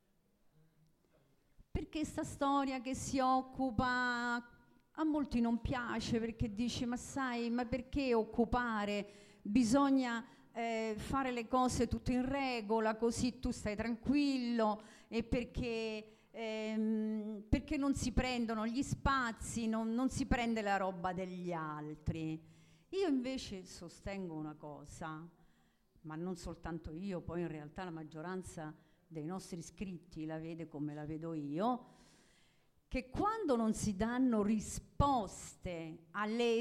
Perché sta storia che si occupa, a molti non piace, perché dice, ma sai, ma perché occupare? Bisogna Eh, fare le cose tutto in regola, così tu stai tranquillo, e perché, ehm, perché non si prendono gli spazi, non, non si prende la roba degli altri. Io invece sostengo una cosa, ma non soltanto io, poi in realtà la maggioranza dei nostri iscritti la vede come la vedo io, che quando non si danno risposte alle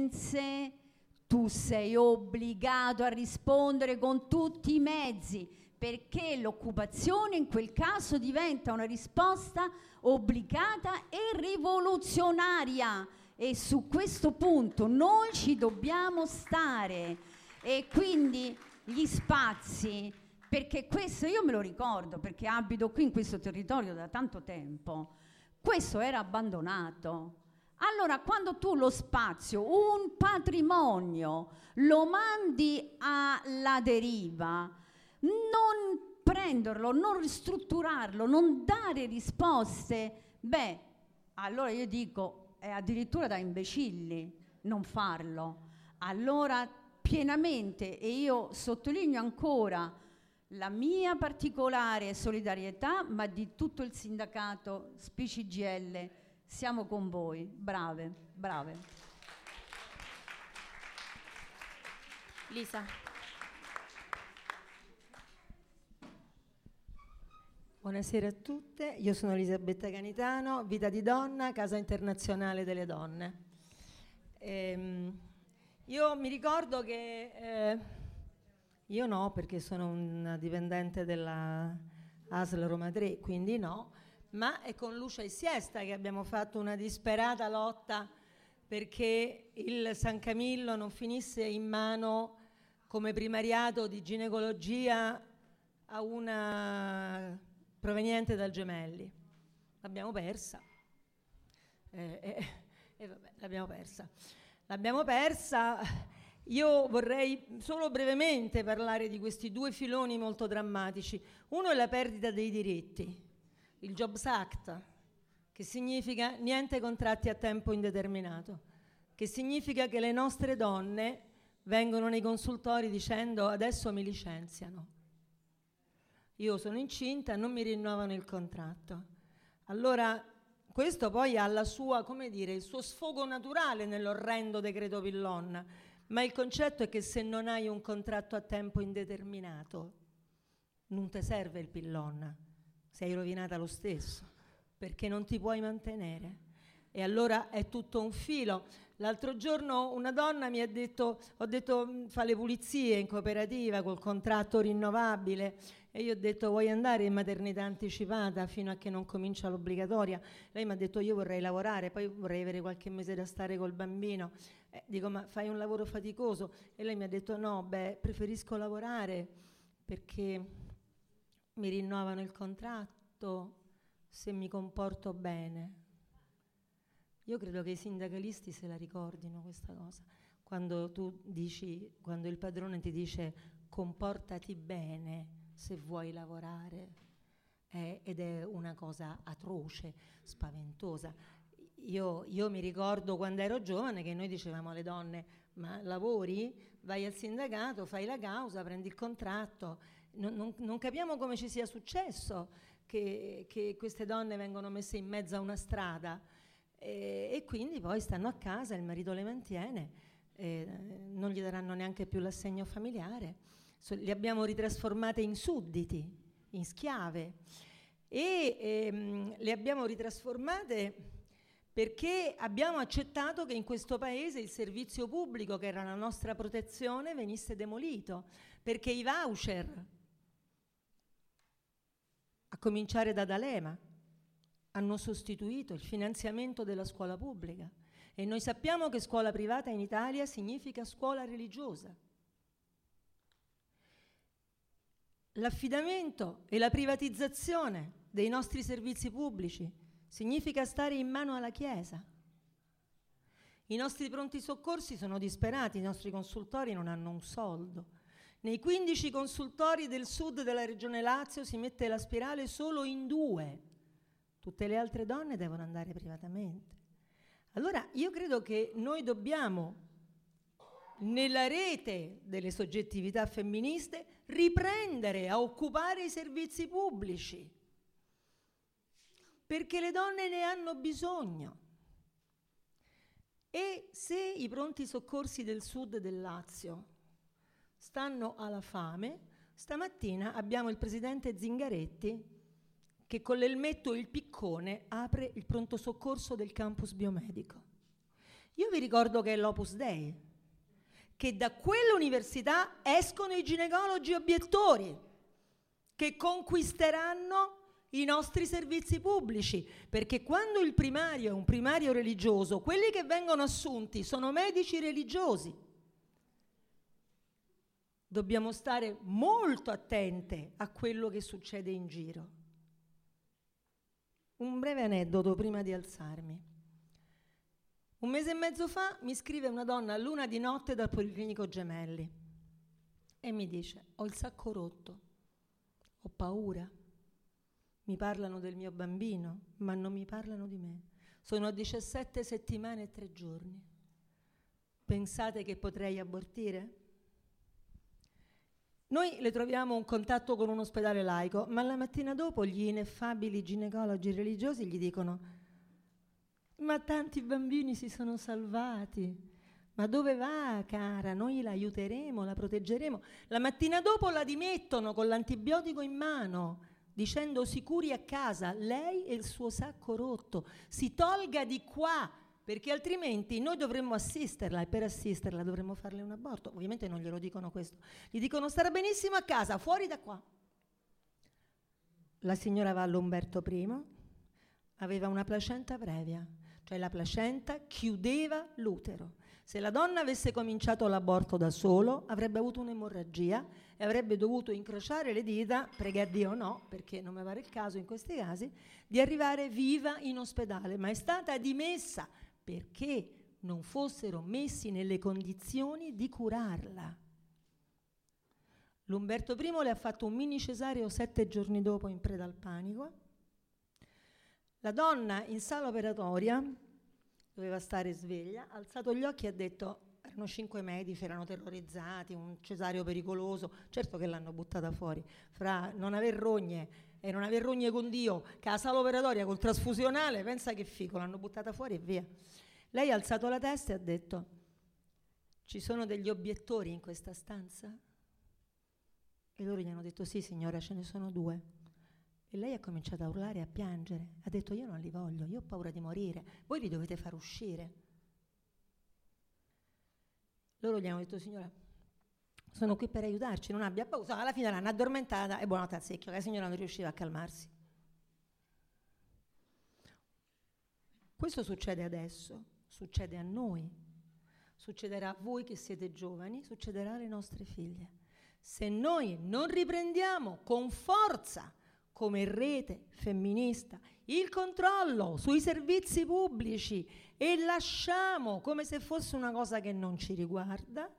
esigenze, tu sei obbligato a rispondere con tutti i mezzi, perché l'occupazione in quel caso diventa una risposta obbligata e rivoluzionaria, e su questo punto noi ci dobbiamo stare. E quindi gli spazi, perché questo io me lo ricordo perché abito qui in questo territorio da tanto tempo, questo era abbandonato. Allora, quando tu lo spazio, un patrimonio, lo mandi alla deriva, non prenderlo, non ristrutturarlo, non dare risposte, beh, allora io dico, è addirittura da imbecilli non farlo. Allora, pienamente, e io sottolineo ancora la mia particolare solidarietà, ma di tutto il sindacato S P I C G I L, siamo con voi, brave, brave. Lisa. Buonasera a tutte, io sono Elisabetta Canitano, Vita di Donna, Casa Internazionale delle Donne. Ehm, io mi ricordo che, eh, io no perché sono una dipendente della A S L Roma tre, quindi no, ma è con Lucia e Siesta che abbiamo fatto una disperata lotta perché il San Camillo non finisse in mano come primariato di ginecologia a una proveniente dal Gemelli. L'abbiamo persa. Eh, eh, eh, vabbè, l'abbiamo persa. L'abbiamo persa. Io vorrei solo brevemente parlare di questi due filoni molto drammatici. Uno è la perdita dei diritti, il Jobs Act, che significa niente contratti a tempo indeterminato, che significa che le nostre donne vengono nei consultori dicendo adesso mi licenziano. Io sono incinta, non mi rinnovano il contratto. Allora, questo poi ha la sua, come dire, il suo sfogo naturale nell'orrendo decreto Pillon, ma il concetto è che se non hai un contratto a tempo indeterminato, non ti serve il Pillon, sei rovinata lo stesso, perché non ti puoi mantenere. E allora è tutto un filo. L'altro giorno una donna mi ha detto, ho detto fa le pulizie in cooperativa col contratto rinnovabile, e io ho detto vuoi andare in maternità anticipata fino a che non comincia l'obbligatoria? Lei mi ha detto io vorrei lavorare, poi vorrei avere qualche mese da stare col bambino. Eh, dico ma fai un lavoro faticoso? E lei mi ha detto no, beh preferisco lavorare perché mi rinnovano il contratto se mi comporto bene. Io credo che i sindacalisti se la ricordino questa cosa. Quando tu dici, quando il padrone ti dice comportati bene se vuoi lavorare, eh, ed è una cosa atroce, spaventosa. Io, io mi ricordo quando ero giovane che noi dicevamo alle donne ma lavori, vai al sindacato, fai la causa, prendi il contratto. Non, non, non capiamo come ci sia successo che, che queste donne vengono messe in mezzo a una strada. E, e quindi poi stanno a casa, il marito le mantiene, eh, non gli daranno neanche più l'assegno familiare, so, li abbiamo ritrasformate in sudditi, in schiave, e ehm, le abbiamo ritrasformate perché abbiamo accettato che in questo paese il servizio pubblico, che era la nostra protezione, venisse demolito, perché i voucher, a cominciare da D'Alema, hanno sostituito il finanziamento della scuola pubblica, e noi sappiamo che scuola privata in Italia significa scuola religiosa. L'affidamento e la privatizzazione dei nostri servizi pubblici significa stare in mano alla Chiesa. I nostri pronti soccorsi sono disperati, i nostri consultori non hanno un soldo. Nei quindici consultori del sud della regione Lazio si mette la spirale solo in due. Tutte le altre donne devono andare privatamente. Allora io credo che noi dobbiamo, nella rete delle soggettività femministe, riprendere a occupare i servizi pubblici, perché le donne ne hanno bisogno. E se i pronti soccorsi del sud del Lazio stanno alla fame, stamattina abbiamo il presidente Zingaretti che con l'elmetto e il piccone apre il pronto soccorso del campus biomedico. Io vi ricordo che è l'Opus Dei, che da quell'università escono i ginecologi obiettori, che conquisteranno i nostri servizi pubblici, perché quando il primario è un primario religioso, quelli che vengono assunti sono medici religiosi. Dobbiamo stare molto attente a quello che succede in giro. Un breve aneddoto prima di alzarmi. Un mese e mezzo fa mi scrive una donna a luna di notte dal Policlinico Gemelli e mi dice: ho il sacco rotto, ho paura, mi parlano del mio bambino, ma non mi parlano di me. Sono a diciassette settimane e tre giorni. Pensate che potrei abortire? Noi le troviamo un contatto con un ospedale laico, ma la mattina dopo gli ineffabili ginecologi religiosi gli dicono: ma tanti bambini si sono salvati, ma dove va, cara? Noi la aiuteremo, la proteggeremo. La mattina dopo la dimettono con l'antibiotico in mano, dicendo: sicuri a casa, lei e il suo sacco rotto, si tolga di qua, perché altrimenti noi dovremmo assisterla, e per assisterla dovremmo farle un aborto. Ovviamente non glielo dicono questo, gli dicono: starà benissimo a casa, fuori da qua. La signora va all'Umberto primo, aveva una placenta previa, cioè la placenta chiudeva l'utero. Se la donna avesse cominciato l'aborto da solo, avrebbe avuto un'emorragia e avrebbe dovuto incrociare le dita, prega Dio no, perché non mi pare il caso in questi casi, di arrivare viva in ospedale, ma è stata dimessa perché non fossero messi nelle condizioni di curarla. L'Umberto primo le ha fatto un mini cesareo sette giorni dopo in preda al panico. La donna in sala operatoria doveva stare sveglia, ha alzato gli occhi e ha detto: erano cinque medici, erano terrorizzati, un cesareo pericoloso, certo che l'hanno buttata fuori, fra non aver rogne e non aver rogne con Dio, che la sala operatoria col trasfusionale, pensa che fico, l'hanno buttata fuori e via. Lei ha alzato la testa e ha detto: ci sono degli obiettori in questa stanza? E loro gli hanno detto: sì signora, ce ne sono due. E lei ha cominciato a urlare e a piangere, ha detto: io non li voglio, io ho paura di morire, voi li dovete far uscire. Loro gli hanno detto: signora, sono qui per aiutarci, non abbia paura. Alla fine l'hanno addormentata e buonanotte al secchio, la signora non riusciva a calmarsi. Questo succede adesso, succede a noi, succederà a voi che siete giovani, succederà alle nostre figlie. Se noi non riprendiamo con forza, come rete femminista, il controllo sui servizi pubblici e lasciamo come se fosse una cosa che non ci riguarda,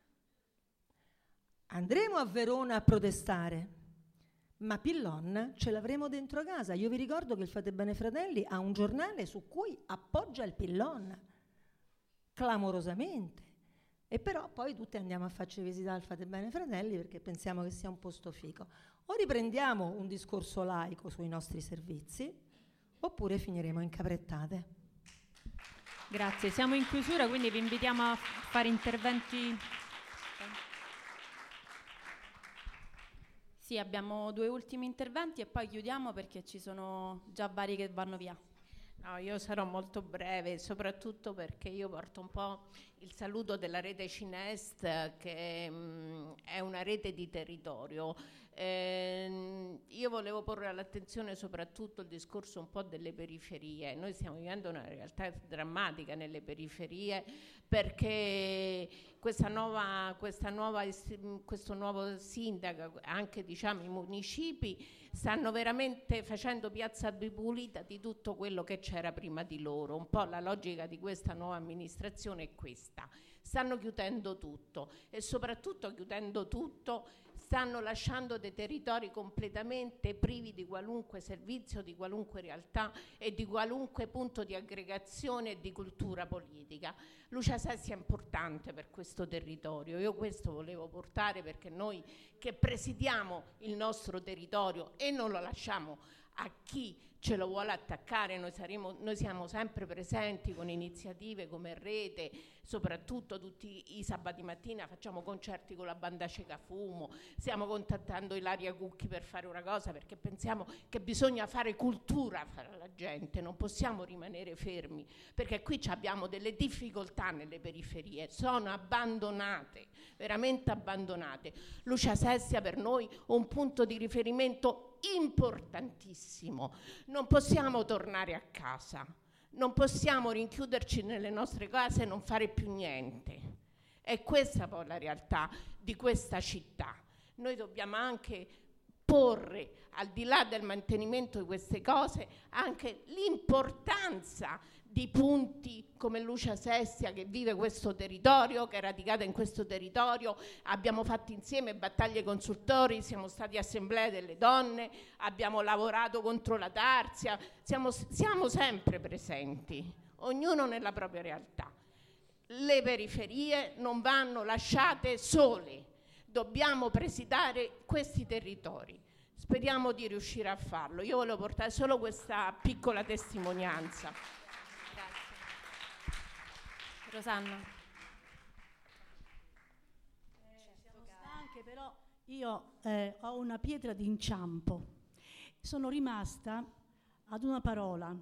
andremo a Verona a protestare, ma Pillon ce l'avremo dentro casa. Io vi ricordo che il Fate Bene Fratelli ha un giornale su cui appoggia il Pillon, clamorosamente. E però poi tutti andiamo a farci visitare il Fate Bene Fratelli perché pensiamo che sia un posto fico. O riprendiamo un discorso laico sui nostri servizi, oppure finiremo incaprettate. Grazie, siamo in chiusura, quindi vi invitiamo a fare interventi. Sì, abbiamo due ultimi interventi e poi chiudiamo perché ci sono già vari che vanno via. No, io sarò molto breve, soprattutto perché io porto un po' il saluto della rete Cinest, che mh, è una rete di territorio. Eh, io volevo porre all'attenzione soprattutto il discorso un po' delle periferie. Noi stiamo vivendo una realtà drammatica nelle periferie perché questa nuova, questa nuova, questo nuovo sindaco, anche diciamo i municipi, stanno veramente facendo piazza ripulita di tutto quello che c'era prima di loro. Un po' la logica di questa nuova amministrazione è questa: stanno chiudendo tutto e soprattutto chiudendo tutto stanno lasciando dei territori completamente privi di qualunque servizio, di qualunque realtà e di qualunque punto di aggregazione e di cultura politica. Lucia Sessi è importante per questo territorio, io questo volevo portare perché noi che presidiamo il nostro territorio e non lo lasciamo a chi ce lo vuole attaccare, noi, saremo, noi siamo sempre presenti con iniziative come Rete, soprattutto tutti i sabati mattina facciamo concerti con la banda Cecafumo, stiamo contattando Ilaria Cucchi per fare una cosa, perché pensiamo che bisogna fare cultura fra la gente, non possiamo rimanere fermi, perché qui abbiamo delle difficoltà nelle periferie, sono abbandonate, veramente abbandonate. Lucia Sestia per noi un punto di riferimento importantissimo. Non possiamo tornare a casa, non possiamo rinchiuderci nelle nostre case e non fare più niente. È questa poi la realtà di questa città. Noi dobbiamo anche porre, al di là del mantenimento di queste cose, anche l'importanza di punti come Lucia Sestia, che vive questo territorio, che è radicata in questo territorio. Abbiamo fatto insieme battaglie consultori, siamo stati assemblee delle donne, abbiamo lavorato contro la Tarzia, siamo, siamo sempre presenti, ognuno nella propria realtà. Le periferie non vanno lasciate sole, dobbiamo presidiare questi territori. Speriamo di riuscire a farlo. Io volevo portare solo questa piccola testimonianza. Rosanna. Eh, siamo stanche, però io eh, ho una pietra d'inciampo. Sono rimasta ad una parola.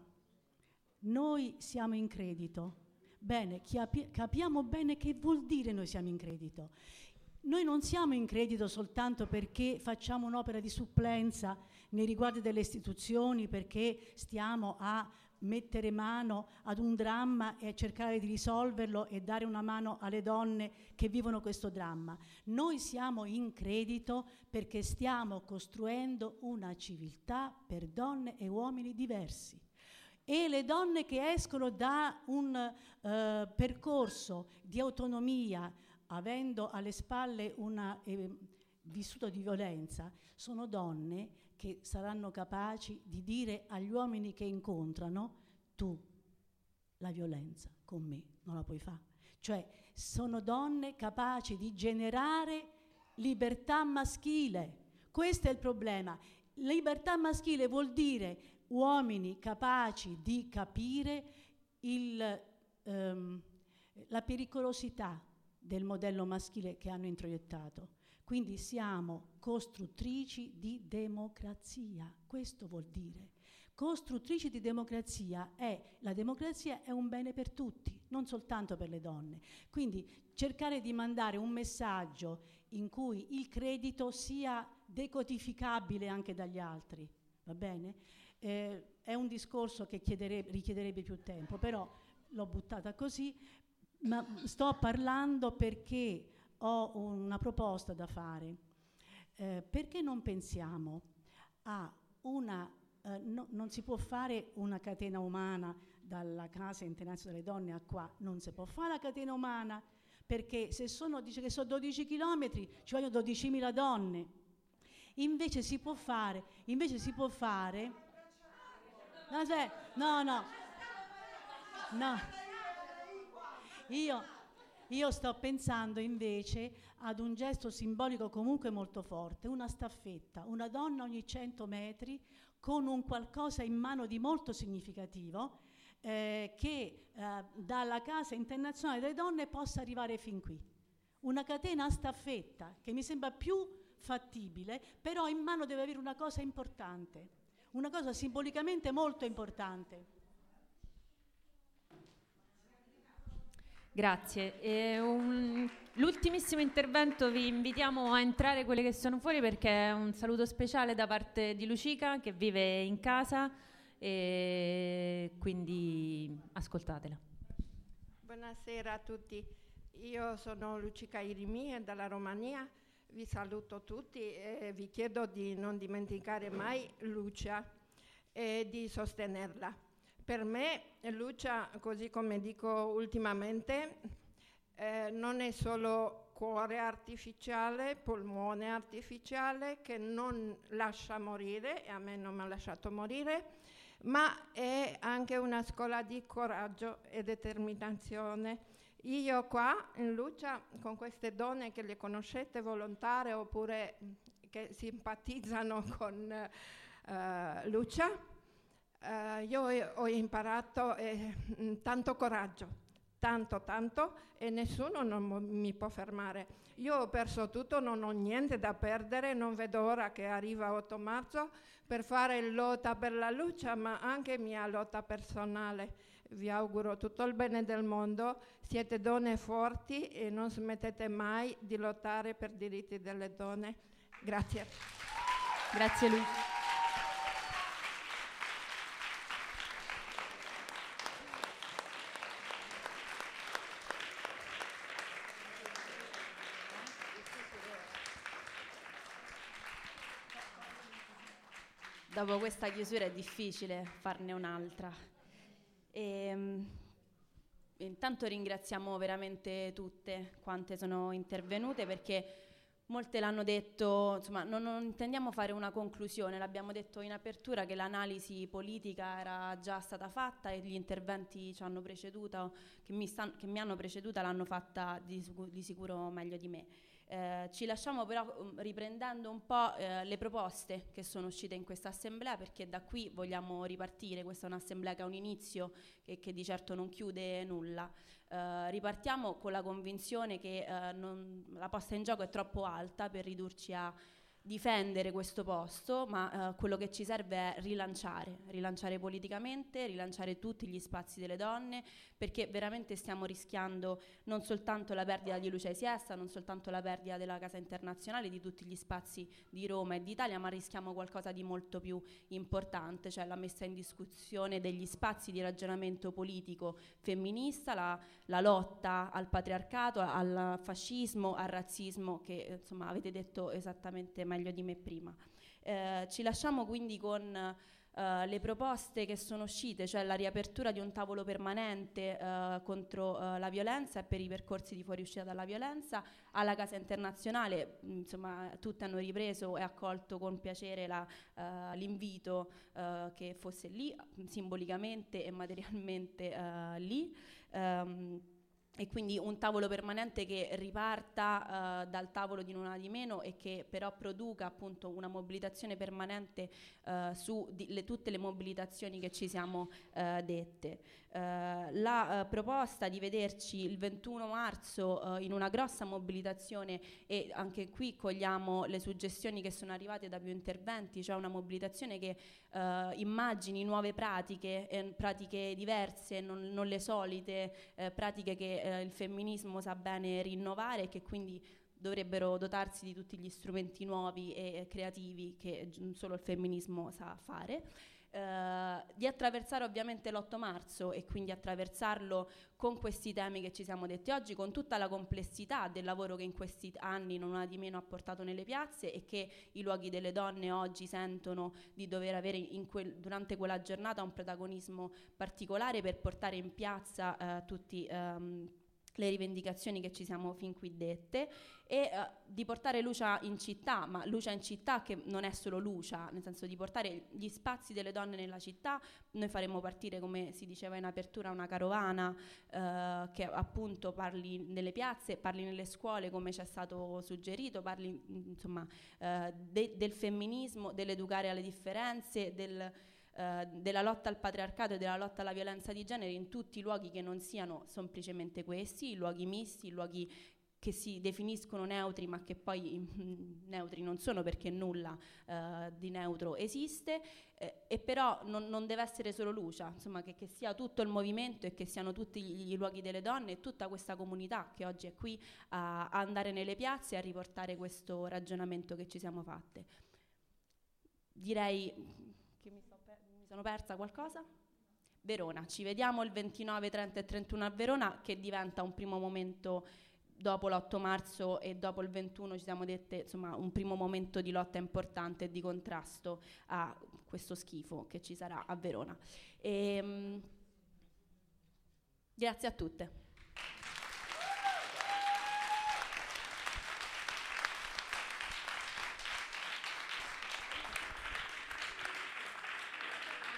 Noi siamo in credito. Bene, capi- capiamo bene che vuol dire noi siamo in credito. Noi non siamo in credito soltanto perché facciamo un'opera di supplenza nei riguardi delle istituzioni, perché stiamo a mettere mano ad un dramma e cercare di risolverlo e dare una mano alle donne che vivono questo dramma. Noi siamo in credito perché stiamo costruendo una civiltà per donne e uomini diversi. E le donne che escono da un eh, percorso di autonomia, avendo alle spalle una eh, vissuto di violenza, sono donne che saranno capaci di dire agli uomini che incontrano: tu la violenza con me non la puoi fare. Cioè sono donne capaci di generare libertà maschile. Questo è il problema. Libertà maschile vuol dire uomini capaci di capire il, um, la pericolosità del modello maschile che hanno introiettato. Quindi siamo costruttrici di democrazia, questo vuol dire. Costruttrici di democrazia è, la democrazia è un bene per tutti, non soltanto per le donne. Quindi cercare di mandare un messaggio in cui il credito sia decodificabile anche dagli altri, va bene? Eh, è un discorso che richiederebbe più tempo, però l'ho buttata così, ma sto parlando perché ho una proposta da fare. Eh, perché non pensiamo a una, eh, no, non si può fare una catena umana dalla Casa Internazionale delle Donne a qua, non si può fare la catena umana, perché se sono, dice che sono dodici chilometri, ci vogliono dodicimila donne. Invece si può fare, invece si può fare, no, cioè, no, no, no. Io, io sto pensando invece ad un gesto simbolico comunque molto forte, una staffetta, una donna ogni cento metri con un qualcosa in mano di molto significativo eh, che eh, dalla Casa Internazionale delle Donne possa arrivare fin qui. Una catena a staffetta che mi sembra più fattibile, però in mano deve avere una cosa importante, una cosa simbolicamente molto importante. Grazie. E un, l'ultimissimo intervento vi invitiamo a entrare quelle che sono fuori, perché è un saluto speciale da parte di Lucica che vive in casa, e quindi ascoltatela. Buonasera a tutti, io sono Lucica Irimi dalla Romania, vi saluto tutti e vi chiedo di non dimenticare mai Lucia e di sostenerla. Per me Lucia, così come dico ultimamente, eh, non è solo cuore artificiale, polmone artificiale che non lascia morire, e a me non mi ha lasciato morire, ma è anche una scuola di coraggio e determinazione. Io qua in Lucia, con queste donne che le conoscete, volontarie oppure che simpatizzano con uh, Lucia, eh, io ho imparato eh, tanto coraggio, tanto tanto, e nessuno non mo- mi può fermare. Io ho perso tutto, non ho niente da perdere, non vedo ora che arriva otto marzo per fare lotta per la luce, ma anche mia lotta personale. Vi auguro tutto il bene del mondo, siete donne forti e non smettete mai di lottare per i diritti delle donne. Grazie. Grazie Lucia. Dopo questa chiusura è difficile farne un'altra. E, intanto ringraziamo veramente tutte quante sono intervenute, perché molte l'hanno detto, insomma, non, non intendiamo fare una conclusione, l'abbiamo detto in apertura che l'analisi politica era già stata fatta e gli interventi ci hanno preceduta, che mi, stan, che mi hanno preceduta l'hanno fatta di, di sicuro meglio di me. Eh, ci lasciamo però um, riprendendo un po' eh, le proposte che sono uscite in questa assemblea, perché da qui vogliamo ripartire. Questa è un'assemblea che ha un inizio e che di certo non chiude nulla. Eh, ripartiamo con la convinzione che eh, non, la posta in gioco è troppo alta per ridurci a difendere questo posto, ma eh, quello che ci serve è rilanciare, rilanciare politicamente, rilanciare tutti gli spazi delle donne, perché veramente stiamo rischiando non soltanto la perdita di Lucia Siesta, non soltanto la perdita della Casa Internazionale, di tutti gli spazi di Roma e d'Italia, ma rischiamo qualcosa di molto più importante, cioè la messa in discussione degli spazi di ragionamento politico femminista, la, la lotta al patriarcato, al fascismo, al razzismo, che insomma avete detto esattamente meglio di me prima. Eh, ci lasciamo quindi con Uh, le proposte che sono uscite, cioè la riapertura di un tavolo permanente uh, contro uh, la violenza e per i percorsi di fuoriuscita dalla violenza. Alla Casa Internazionale, mh, insomma, tutte hanno ripreso e accolto con piacere la, uh, l'invito uh, che fosse lì, simbolicamente e materialmente uh, lì. Um, E quindi un tavolo permanente che riparta uh, dal tavolo di Non Una di Meno e che però produca appunto una mobilitazione permanente uh, su di, le, tutte le mobilitazioni che ci siamo uh, dette. Uh, la uh, proposta di vederci il ventuno marzo uh, in una grossa mobilitazione, e anche qui cogliamo le suggestioni che sono arrivate da più interventi, cioè una mobilitazione che uh, immagini nuove pratiche, eh, pratiche diverse, non, non le solite, eh, pratiche che eh, il femminismo sa bene rinnovare e che quindi dovrebbero dotarsi di tutti gli strumenti nuovi e eh, creativi che gi- solo il femminismo sa fare. Uh, di attraversare ovviamente l'otto marzo e quindi attraversarlo con questi temi che ci siamo detti oggi, con tutta la complessità del lavoro che in questi anni Non Una di Meno ha portato nelle piazze e che i luoghi delle donne oggi sentono di dover avere in quel, durante quella giornata un protagonismo particolare per portare in piazza uh, tutti um, le rivendicazioni che ci siamo fin qui dette, e uh, di portare Lucia in città, ma Lucia in città che non è solo Lucia, nel senso di portare gli spazi delle donne nella città. Noi faremo partire, come si diceva in apertura, una carovana uh, che appunto parli nelle piazze, parli nelle scuole come ci è stato suggerito, parli insomma uh, de- del femminismo, dell'educare alle differenze, del Uh, della lotta al patriarcato e della lotta alla violenza di genere in tutti i luoghi che non siano semplicemente questi, i luoghi misti, i luoghi che si definiscono neutri ma che poi mm, neutri non sono, perché nulla uh, di neutro esiste, eh, e però non, non deve essere solo Lucia, insomma che, che sia tutto il movimento e che siano tutti gli, i luoghi delle donne e tutta questa comunità che oggi è qui a, a andare nelle piazze e a riportare questo ragionamento che ci siamo fatte. Direi che mi sto sono persa qualcosa? Verona, ci vediamo il ventinove, trenta e trentuno a Verona, che diventa un primo momento dopo l'otto marzo e dopo il ventuno, ci siamo dette, insomma, un primo momento di lotta importante e di contrasto a questo schifo che ci sarà a Verona. E, um, grazie a tutte.